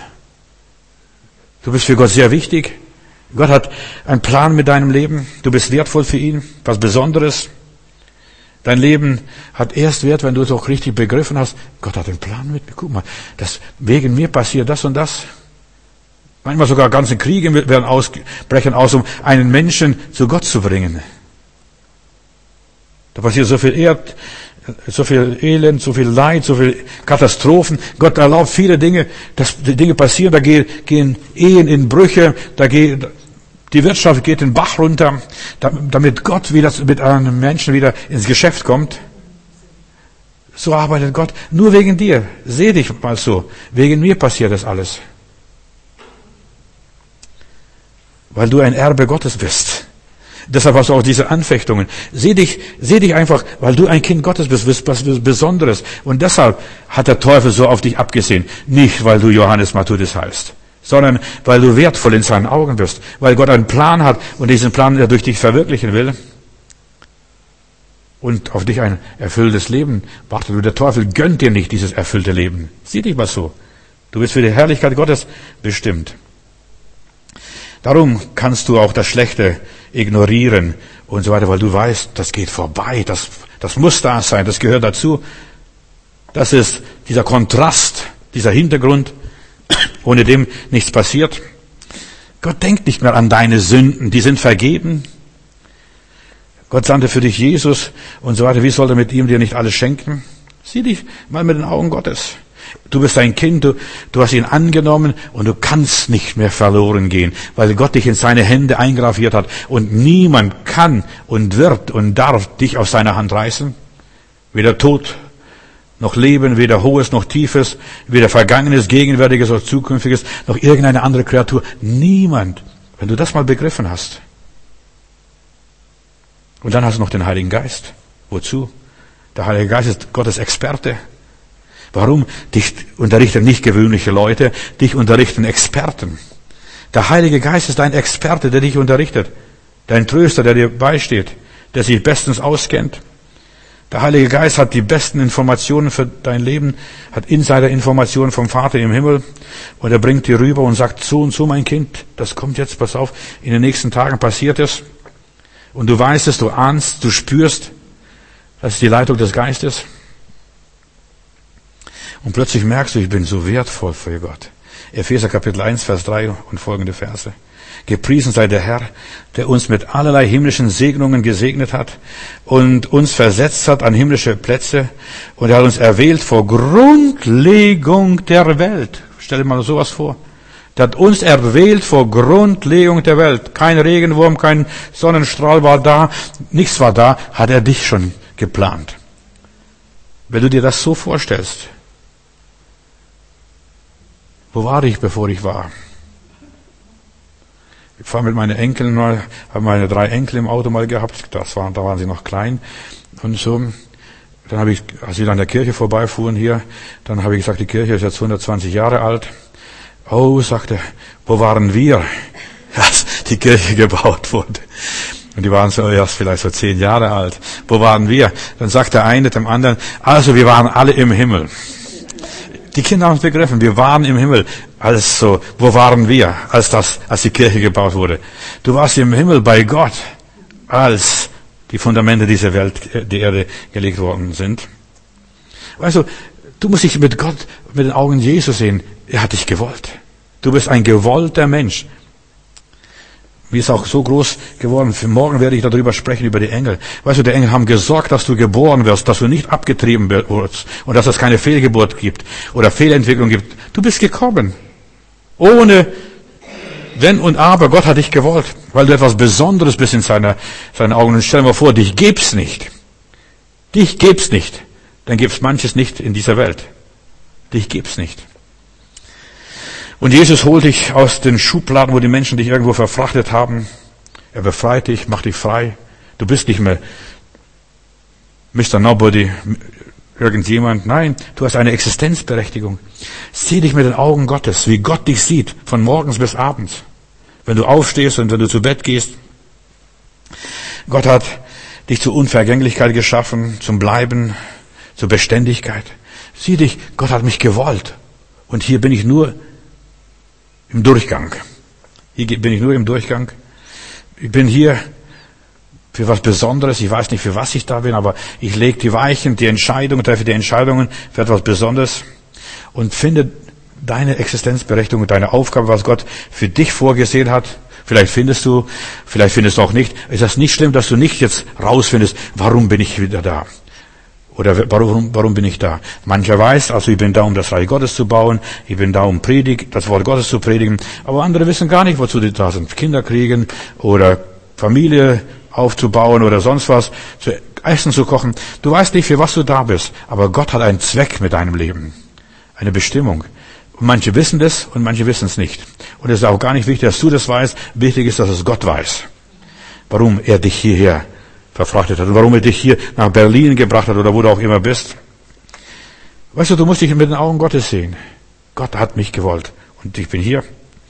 Du bist für Gott sehr wichtig. Gott hat einen Plan mit deinem Leben. Du bist wertvoll für ihn, was Besonderes. Dein Leben hat erst Wert, wenn du es auch richtig begriffen hast. Gott hat einen Plan mit mir. Guck mal, das, wegen mir passiert das und das. Manchmal sogar ganze Kriege werden aus, brechen aus, um einen Menschen zu Gott zu bringen. Da passiert so viel Erd, so viel Elend, so viel Leid, so viel Katastrophen. Gott erlaubt viele Dinge, dass die Dinge passieren. Da gehen, gehen Ehen in Brüche, da geht die Wirtschaft geht den Bach runter, damit Gott wieder mit einem Menschen wieder ins Geschäft kommt. So arbeitet Gott. Nur wegen dir. Seh dich mal so. Wegen mir passiert das alles. Weil du ein Erbe Gottes bist. Deshalb hast du auch diese Anfechtungen. Seh dich, seh dich einfach, weil du ein Kind Gottes bist, bist was Besonderes. Und deshalb hat der Teufel so auf dich abgesehen. Nicht, weil du Johannes Matthäus heißt, sondern weil du wertvoll in seinen Augen bist, weil Gott einen Plan hat und diesen Plan er durch dich verwirklichen will und auf dich ein erfülltes Leben wartet. Und der Teufel gönnt dir nicht dieses erfüllte Leben. Sieh dich mal so. Du bist für die Herrlichkeit Gottes bestimmt. Darum kannst du auch das Schlechte ignorieren und so weiter, weil du weißt, das geht vorbei, das, das muss da sein, das gehört dazu. Das ist dieser Kontrast, dieser Hintergrund, ohne dem nichts passiert. Gott denkt nicht mehr an deine Sünden, die sind vergeben. Gott sandte für dich Jesus und so weiter. Wie soll er mit ihm dir nicht alles schenken? Sieh dich mal mit den Augen Gottes. Du bist ein Kind, du, du hast ihn angenommen und du kannst nicht mehr verloren gehen, weil Gott dich in seine Hände eingraviert hat und niemand kann und wird und darf dich aus seiner Hand reißen. Weder Tod noch Leben, weder Hohes noch Tiefes, weder Vergangenes, Gegenwärtiges oder Zukünftiges, noch irgendeine andere Kreatur. Niemand, wenn du das mal begriffen hast. Und dann hast du noch den Heiligen Geist. Wozu? Der Heilige Geist ist Gottes Experte. Warum? Dich unterrichten nicht gewöhnliche Leute, dich unterrichten Experten. Der Heilige Geist ist ein Experte, der dich unterrichtet. dein Tröster, der dir beisteht, der sich bestens auskennt. Der Heilige Geist hat die besten Informationen für dein Leben, hat Insider-Informationen vom Vater im Himmel und er bringt dir rüber und sagt, so und so, mein Kind, das kommt jetzt, pass auf, in den nächsten Tagen passiert es. Und du weißt es, du ahnst, du spürst, das ist die Leitung des Geistes. Und plötzlich merkst du, ich bin so wertvoll für Gott. Epheser Kapitel eins, Vers drei und folgende Verse. Gepriesen sei der Herr, der uns mit allerlei himmlischen Segnungen gesegnet hat und uns versetzt hat an himmlische Plätze und er hat uns erwählt vor Grundlegung der Welt. Stell dir mal sowas vor. Der hat uns erwählt vor Grundlegung der Welt. Kein Regenwurm, kein Sonnenstrahl war da, nichts war da, hat er dich schon geplant. Wenn du dir das so vorstellst, wo war ich, bevor ich war? Ich fahre mit meinen Enkeln mal, habe meine drei Enkel im Auto mal gehabt, das waren, da waren sie noch klein und so. Dann habe ich, als wir an der Kirche vorbeifuhren hier, dann habe ich gesagt, die Kirche ist jetzt hundertzwanzig Jahre alt. Oh, sagte, wo waren wir, als die Kirche gebaut wurde? Und die waren so erst vielleicht so zehn Jahre alt. Wo waren wir? Dann sagt der eine dem anderen, also wir waren alle im Himmel. Die Kinder haben es begriffen, wir waren im Himmel. Also, wo waren wir, als das, als die Kirche gebaut wurde? Du warst im Himmel bei Gott, als die Fundamente dieser Welt, die Erde gelegt worden sind. Weißt du, du musst dich mit Gott, mit den Augen Jesu sehen. Er hat dich gewollt. Du bist ein gewollter Mensch. Wie ist auch so groß geworden. Für morgen werde ich darüber sprechen, über die Engel. Weißt du, die Engel haben gesorgt, dass du geboren wirst, dass du nicht abgetrieben wirst und dass es keine Fehlgeburt gibt oder Fehlentwicklung gibt. Du bist gekommen. Ohne Wenn und Aber. Gott hat dich gewollt, weil du etwas Besonderes bist in seiner, seinen Augen. Und stell dir mal vor, dich gibt's nicht. Dich gibt's nicht. Dann gibt's manches nicht in dieser Welt. Dich gibt's nicht. Und Jesus holt dich aus den Schubladen, wo die Menschen dich irgendwo verfrachtet haben. Er befreit dich, macht dich frei. Du bist nicht mehr Mister Nobody, irgendjemand. Nein, du hast eine Existenzberechtigung. Sieh dich mit den Augen Gottes, wie Gott dich sieht, von morgens bis abends. Wenn du aufstehst und wenn du zu Bett gehst. Gott hat dich zur Unvergänglichkeit geschaffen, zum Bleiben, zur Beständigkeit. Sieh dich, Gott hat mich gewollt. Und hier bin ich nur im Durchgang. Hier bin ich nur im Durchgang. Ich bin hier für was Besonderes. Ich weiß nicht, für was ich da bin, aber ich lege die Weichen, die Entscheidungen, treffe die Entscheidungen für etwas Besonderes und finde deine Existenzberechtigung, deine Aufgabe, was Gott für dich vorgesehen hat. Vielleicht findest du, vielleicht findest du auch nicht. Ist das nicht schlimm, dass du nicht jetzt rausfindest, warum bin ich wieder da? Oder warum, warum bin ich da? Mancher weiß, also ich bin da, um das Reich Gottes zu bauen, ich bin da, um Predigt, das Wort Gottes zu predigen, aber andere wissen gar nicht, wozu die da sind. Kinder kriegen oder Familie aufzubauen oder sonst was, zu essen zu kochen. Du weißt nicht, für was du da bist, aber Gott hat einen Zweck mit deinem Leben, eine Bestimmung. Und manche wissen das und manche wissen es nicht. Und es ist auch gar nicht wichtig, dass du das weißt, wichtig ist, dass es Gott weiß, warum er dich hierher verfrachtet hat und warum er dich hier nach Berlin gebracht hat oder wo du auch immer bist. Weißt du, du musst dich mit den Augen Gottes sehen. Gott hat mich gewollt und ich bin hier.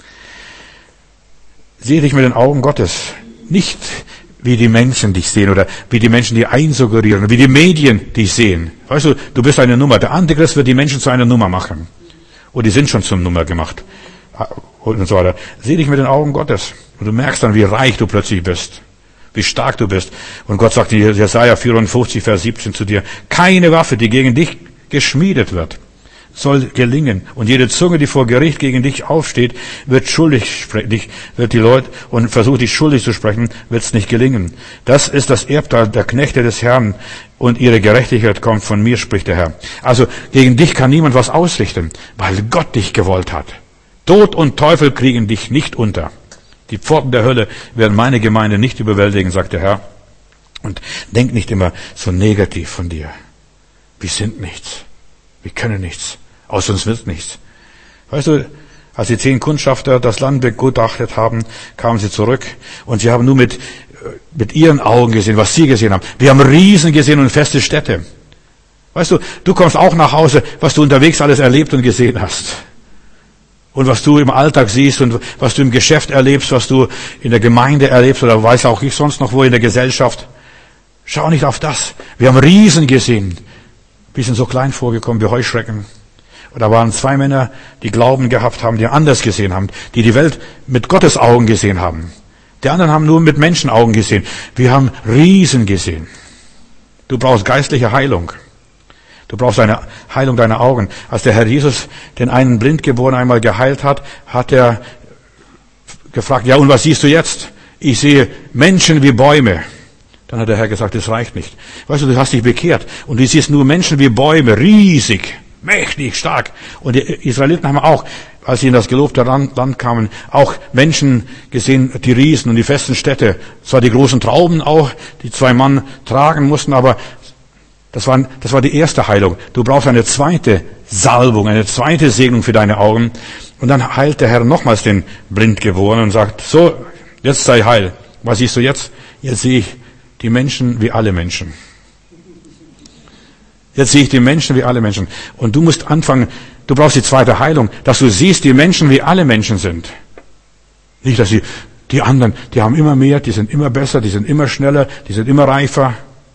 Sehe dich mit den Augen Gottes. Nicht wie die Menschen dich sehen oder wie die Menschen dich einsuggerieren, wie die Medien dich sehen. Weißt du, du bist eine Nummer. Der Antichrist wird die Menschen zu einer Nummer machen. Und die sind schon zum Nummer gemacht. Und so weiter. Sieh dich mit den Augen Gottes. Und du merkst dann, wie reich du plötzlich bist. Wie stark du bist. Und Gott sagt in Jesaja vierundfünfzig, Vers siebzehn zu dir, keine Waffe, die gegen dich geschmiedet wird, soll gelingen. Und jede Zunge, die vor Gericht gegen dich aufsteht, wird schuldig sprechen, wird die Leute, und versucht dich schuldig zu sprechen, wird es nicht gelingen. Das ist das Erbteil der Knechte des Herrn und ihre Gerechtigkeit kommt von mir, spricht der Herr. Also gegen dich kann niemand was ausrichten, weil Gott dich gewollt hat. Tod und Teufel kriegen dich nicht unter. Die Pforten der Hölle werden meine Gemeinde nicht überwältigen, sagt der Herr. Und denk nicht immer so negativ von dir. Wir sind nichts. Wir können nichts. Aus uns wird nichts. Weißt du, als die zehn Kundschafter das Land begutachtet haben, kamen sie zurück und sie haben nur mit, mit ihren Augen gesehen, was sie gesehen haben. Wir haben Riesen gesehen und feste Städte. Weißt du, du kommst auch nach Hause, was du unterwegs alles erlebt und gesehen hast. Und was du im Alltag siehst und was du im Geschäft erlebst, was du in der Gemeinde erlebst oder weiß auch ich sonst noch wo in der Gesellschaft. Schau nicht auf das. Wir haben Riesen gesehen. Wir sind so klein vorgekommen wie Heuschrecken. Und da waren zwei Männer, die Glauben gehabt haben, die anders gesehen haben, die die Welt mit Gottes Augen gesehen haben. Die anderen haben nur mit Menschenaugen gesehen. Wir haben Riesen gesehen. Du brauchst geistliche Heilung. Du brauchst eine Heilung deiner Augen. Als der Herr Jesus den einen Blindgeborenen einmal geheilt hat, hat er gefragt, ja, und was siehst du jetzt? Ich sehe Menschen wie Bäume. Dann hat der Herr gesagt, das reicht nicht. Weißt du, du hast dich bekehrt und du siehst nur Menschen wie Bäume, riesig, mächtig, stark. Und die Israeliten haben auch, als sie in das gelobte Land kamen, auch Menschen gesehen, die Riesen und die festen Städte. Zwar die großen Trauben auch, die zwei Mann tragen mussten, aber Das war, das war die erste Heilung. Du brauchst eine zweite Salbung, eine zweite Segnung für deine Augen. Und dann heilt der Herr nochmals den Blindgeborenen und sagt, so, jetzt sei heil. Was siehst du jetzt? Jetzt sehe ich die Menschen wie alle Menschen. Jetzt sehe ich die Menschen wie alle Menschen. Und du musst anfangen, du brauchst die zweite Heilung, dass du siehst, die Menschen wie alle Menschen sind. Nicht, dass sie, die anderen, die haben immer mehr, die sind immer besser, die sind immer schneller, die sind immer reifer.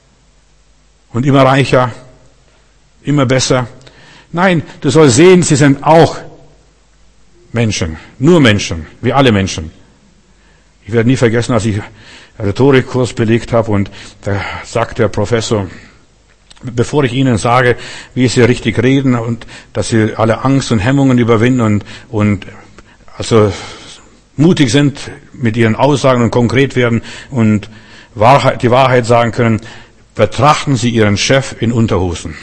Und immer reicher, immer besser. Nein, du sollst sehen, sie sind auch Menschen, nur Menschen, wie alle Menschen. Ich werde nie vergessen, als ich einen Rhetorikkurs belegt habe und da sagt der Professor, bevor ich Ihnen sage, wie Sie richtig reden und dass Sie alle Angst und Hemmungen überwinden und, und also mutig sind mit Ihren Aussagen und konkret werden und Wahrheit, die Wahrheit sagen können, betrachten Sie Ihren Chef in Unterhosen.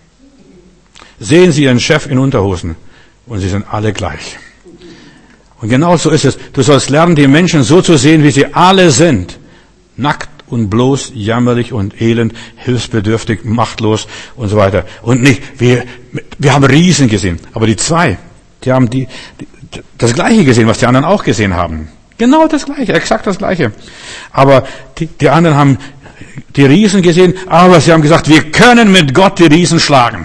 Sehen Sie Ihren Chef in Unterhosen und sie sind alle gleich. Und genau so ist es. Du sollst lernen, die Menschen so zu sehen, wie sie alle sind. Nackt und bloß, jammerlich und elend, hilfsbedürftig, machtlos und so weiter. Und nicht, wir, wir haben Riesen gesehen. Aber die zwei, die haben die, die, das Gleiche gesehen, was die anderen auch gesehen haben. Genau das Gleiche, exakt das Gleiche. Aber die, die anderen haben die Riesen gesehen, aber sie haben gesagt, wir können mit Gott die Riesen schlagen.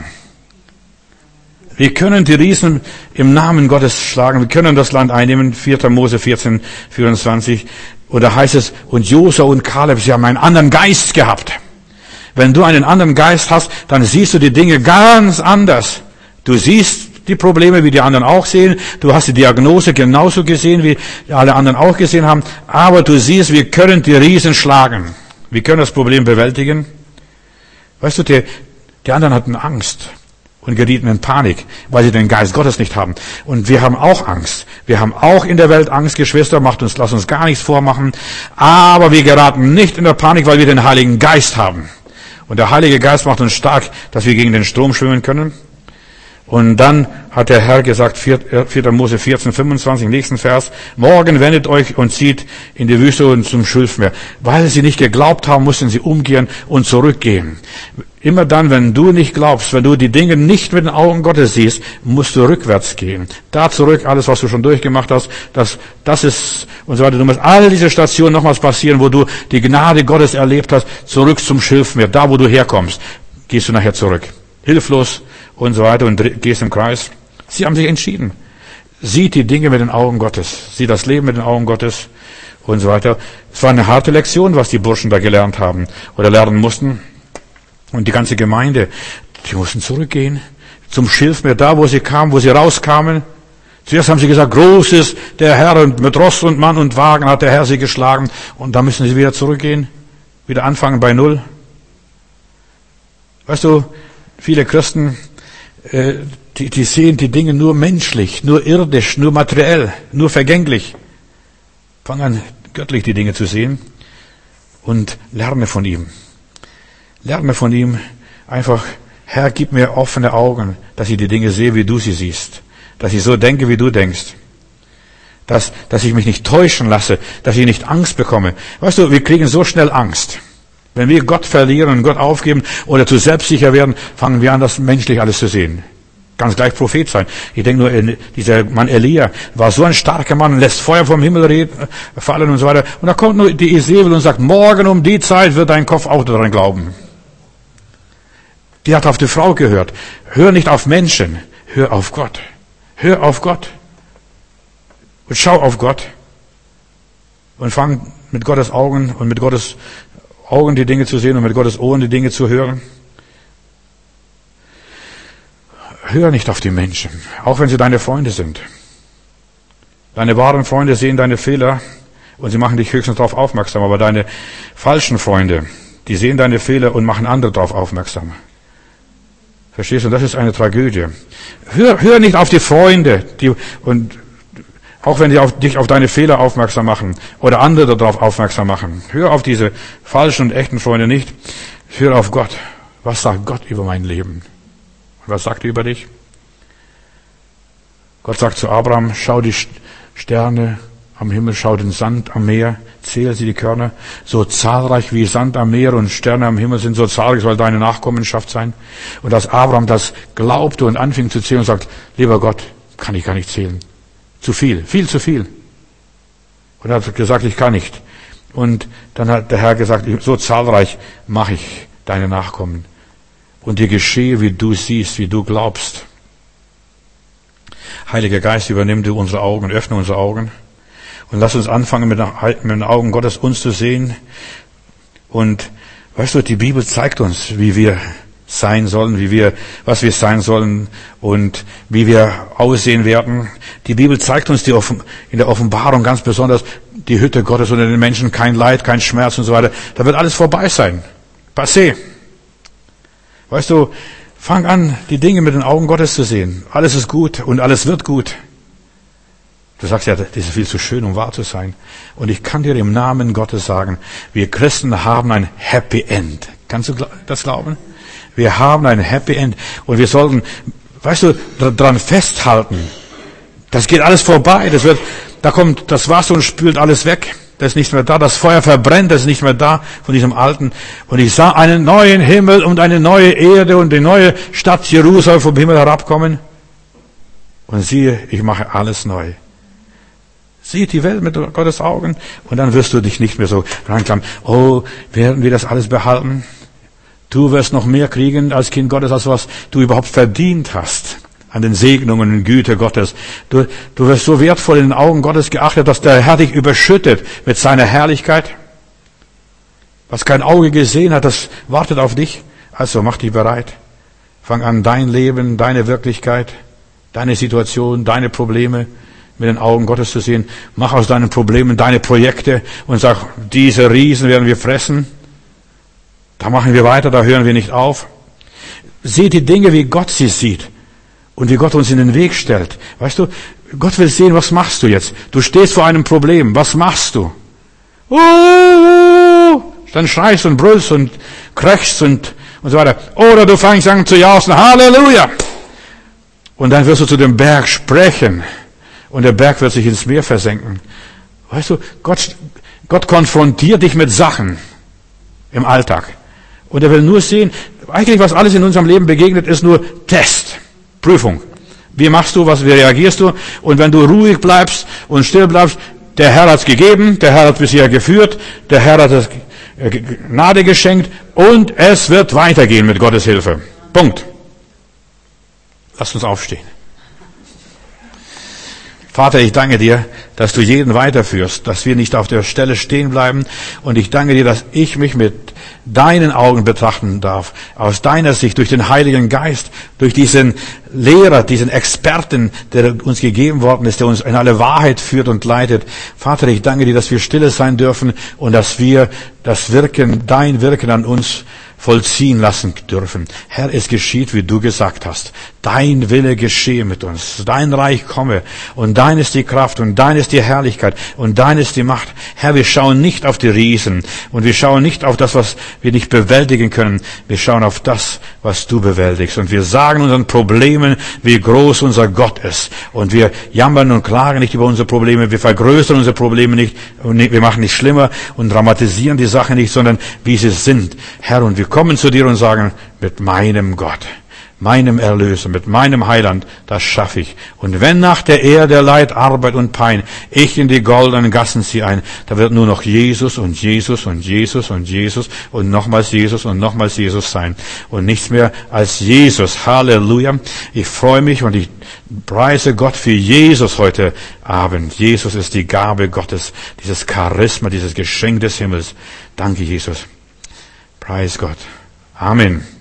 Wir können die Riesen im Namen Gottes schlagen. Wir können das Land einnehmen. vierter Mose vierzehn, vierundzwanzig. Oder heißt es, und Josua und Kaleb, sie haben einen anderen Geist gehabt. Wenn du einen anderen Geist hast, dann siehst du die Dinge ganz anders. Du siehst die Probleme, wie die anderen auch sehen. Du hast die Diagnose genauso gesehen, wie alle anderen auch gesehen haben. Aber du siehst, wir können die Riesen schlagen. Wir können das Problem bewältigen. Weißt du, die, die anderen hatten Angst und gerieten in Panik, weil sie den Geist Gottes nicht haben. Und wir haben auch Angst. Wir haben auch in der Welt Angst, Geschwister, macht uns, lass uns gar nichts vormachen. Aber wir geraten nicht in der Panik, weil wir den Heiligen Geist haben. Und der Heilige Geist macht uns stark, dass wir gegen den Strom schwimmen können. Und dann hat der Herr gesagt, vierter Mose vierzehn, fünfundzwanzig, nächsten Vers, morgen wendet euch und zieht in die Wüste und zum Schilfmeer. Weil sie nicht geglaubt haben, mussten sie umkehren und zurückgehen. Immer dann, wenn du nicht glaubst, wenn du die Dinge nicht mit den Augen Gottes siehst, musst du rückwärts gehen. Da zurück, alles, was du schon durchgemacht hast, das, das ist, und so weiter. Du musst all diese Stationen nochmals passieren, wo du die Gnade Gottes erlebt hast, zurück zum Schilfmeer. Da, wo du herkommst, gehst du nachher zurück. Hilflos und so weiter und gehst im Kreis. Sie haben sich entschieden. Sieht die Dinge mit den Augen Gottes. Sieht das Leben mit den Augen Gottes und so weiter. Es war eine harte Lektion, was die Burschen da gelernt haben oder lernen mussten. Und die ganze Gemeinde, die mussten zurückgehen zum Schilfmeer, da wo sie kamen, wo sie rauskamen. Zuerst haben sie gesagt, groß ist der Herr und mit Ross und Mann und Wagen hat der Herr sie geschlagen. Und da müssen sie wieder zurückgehen, wieder anfangen bei Null. Weißt du, viele Christen, äh, die, die sehen die Dinge nur menschlich, nur irdisch, nur materiell, nur vergänglich. Fang an, göttlich die Dinge zu sehen und lerne von ihm. Lerne von ihm einfach, Herr, gib mir offene Augen, dass ich die Dinge sehe, wie du sie siehst. Dass ich so denke, wie du denkst. Dass, dass ich mich nicht täuschen lasse, dass ich nicht Angst bekomme. Weißt du, wir kriegen so schnell Angst. Wenn wir Gott verlieren und Gott aufgeben oder zu selbstsicher werden, fangen wir an, das menschlich alles zu sehen. Ganz gleich Prophet sein. Ich denke nur, dieser Mann Elia war so ein starker Mann, lässt Feuer vom Himmel reden, fallen und so weiter. Und da kommt nur die Isabel und sagt, morgen um die Zeit wird dein Kopf auch daran glauben. Die hat auf die Frau gehört. Hör nicht auf Menschen, hör auf Gott. Hör auf Gott. Und schau auf Gott. Und fang mit Gottes Augen und mit Gottes Augen die Dinge zu sehen und mit Gottes Ohren die Dinge zu hören. Hör nicht auf die Menschen, auch wenn sie deine Freunde sind. Deine wahren Freunde sehen deine Fehler und sie machen dich höchstens darauf aufmerksam. Aber deine falschen Freunde, die sehen deine Fehler und machen andere darauf aufmerksam. Verstehst du? Das ist eine Tragödie. Hör, hör nicht auf die Freunde, die, und auch wenn sie auf, dich auf deine Fehler aufmerksam machen oder andere darauf aufmerksam machen. Hör auf diese falschen und echten Freunde nicht. Hör auf Gott. Was sagt Gott über mein Leben? Was sagt er über dich? Gott sagt zu Abraham, schau die Sterne am Himmel, schau den Sand am Meer, zähl sie die Körner. So zahlreich wie Sand am Meer und Sterne am Himmel sind, so zahlreich soll deine Nachkommenschaft sein. Und als Abraham das glaubte und anfing zu zählen und sagt, lieber Gott, kann ich gar nicht zählen. Zu viel, viel zu viel. Und er hat gesagt, ich kann nicht. Und dann hat der Herr gesagt, so zahlreich mache ich deine Nachkommen. Und dir geschehe, wie du siehst, wie du glaubst. Heiliger Geist, übernimm du unsere Augen, öffne unsere Augen. Und lass uns anfangen, mit den Augen Gottes uns zu sehen. Und weißt du, die Bibel zeigt uns, wie wir sein sollen, wie wir, was wir sein sollen und wie wir aussehen werden. Die Bibel zeigt uns die Offen, in der Offenbarung ganz besonders die Hütte Gottes unter den Menschen, kein Leid, kein Schmerz und so weiter. Da wird alles vorbei sein. Passé. Weißt du, fang an, die Dinge mit den Augen Gottes zu sehen. Alles ist gut und alles wird gut. Du sagst ja, das ist viel zu schön, um wahr zu sein. Und ich kann dir im Namen Gottes sagen, wir Christen haben ein Happy End. Kannst du das glauben? Wir haben ein Happy End. Und wir sollten, weißt du, daran festhalten. Das geht alles vorbei. Das wird, da kommt das Wasser und spült alles weg. Das ist nicht mehr da. Das Feuer verbrennt. Das ist nicht mehr da von diesem Alten. Und ich sah einen neuen Himmel und eine neue Erde und die neue Stadt Jerusalem vom Himmel herabkommen. Und siehe, ich mache alles neu. Sieh die Welt mit Gottes Augen und dann wirst du dich nicht mehr so reinklammern. Oh, werden wir das alles behalten? Du wirst noch mehr kriegen als Kind Gottes, als was du überhaupt verdient hast an den Segnungen und Güte Gottes. Du, du wirst so wertvoll in den Augen Gottes geachtet, dass der Herr dich überschüttet mit seiner Herrlichkeit. Was kein Auge gesehen hat, das wartet auf dich. Also mach dich bereit. Fang an, dein Leben, deine Wirklichkeit, deine Situation, deine Probleme mit den Augen Gottes zu sehen. Mach aus deinen Problemen deine Projekte und sag, diese Riesen werden wir fressen. Da machen wir weiter, da hören wir nicht auf. Seht die Dinge, wie Gott sie sieht und wie Gott uns in den Weg stellt. Weißt du, Gott will sehen, was machst du jetzt? Du stehst vor einem Problem, was machst du? Uh, dann schreist und brüllst und krächzt und, und so weiter. Oder du fängst an zu jausen, Halleluja! Und dann wirst du zu dem Berg sprechen. Und der Berg wird sich ins Meer versenken. Weißt du, Gott, Gott konfrontiert dich mit Sachen im Alltag. Und er will nur sehen, eigentlich was alles in unserem Leben begegnet, ist nur Test, Prüfung. Wie machst du was, wie reagierst du? Und wenn du ruhig bleibst und still bleibst, der Herr hat's gegeben, der Herr hat bisher geführt, der Herr hat das Gnade geschenkt und es wird weitergehen mit Gottes Hilfe. Punkt. Lasst uns aufstehen. Vater, ich danke dir, dass du jeden weiterführst, dass wir nicht auf der Stelle stehen bleiben. Und ich danke dir, dass ich mich mit deinen Augen betrachten darf, aus deiner Sicht, durch den Heiligen Geist, durch diesen Lehrer, diesen Experten, der uns gegeben worden ist, der uns in alle Wahrheit führt und leitet. Vater, ich danke dir, dass wir stille sein dürfen und dass wir das Wirken, dein Wirken an uns vollziehen lassen dürfen. Herr, es geschieht, wie du gesagt hast. Dein Wille geschehe mit uns. Dein Reich komme. Und dein ist die Kraft und dein ist die Herrlichkeit und dein ist die Macht. Herr, wir schauen nicht auf die Riesen und wir schauen nicht auf das, was wir nicht bewältigen können. Wir schauen auf das, was du bewältigst. Und wir sagen unseren Problemen, wie groß unser Gott ist. Und wir jammern und klagen nicht über unsere Probleme. Wir vergrößern unsere Probleme nicht. Und wir machen nicht schlimmer und dramatisieren die Sache nicht, sondern wie sie sind. Herr, und wir kommen zu dir und sagen, mit meinem Gott, meinem Erlöser, mit meinem Heiland, das schaffe ich. Und wenn nach der Erde Leid, Arbeit und Pein ich in die goldenen Gassen ziehe ein, da wird nur noch Jesus und Jesus und Jesus und Jesus und nochmals Jesus und nochmals Jesus sein. Und nichts mehr als Jesus. Halleluja. Ich freue mich und ich preise Gott für Jesus heute Abend. Jesus ist die Gabe Gottes, dieses Charisma, dieses Geschenk des Himmels. Danke, Jesus. Preis Gott. Amen.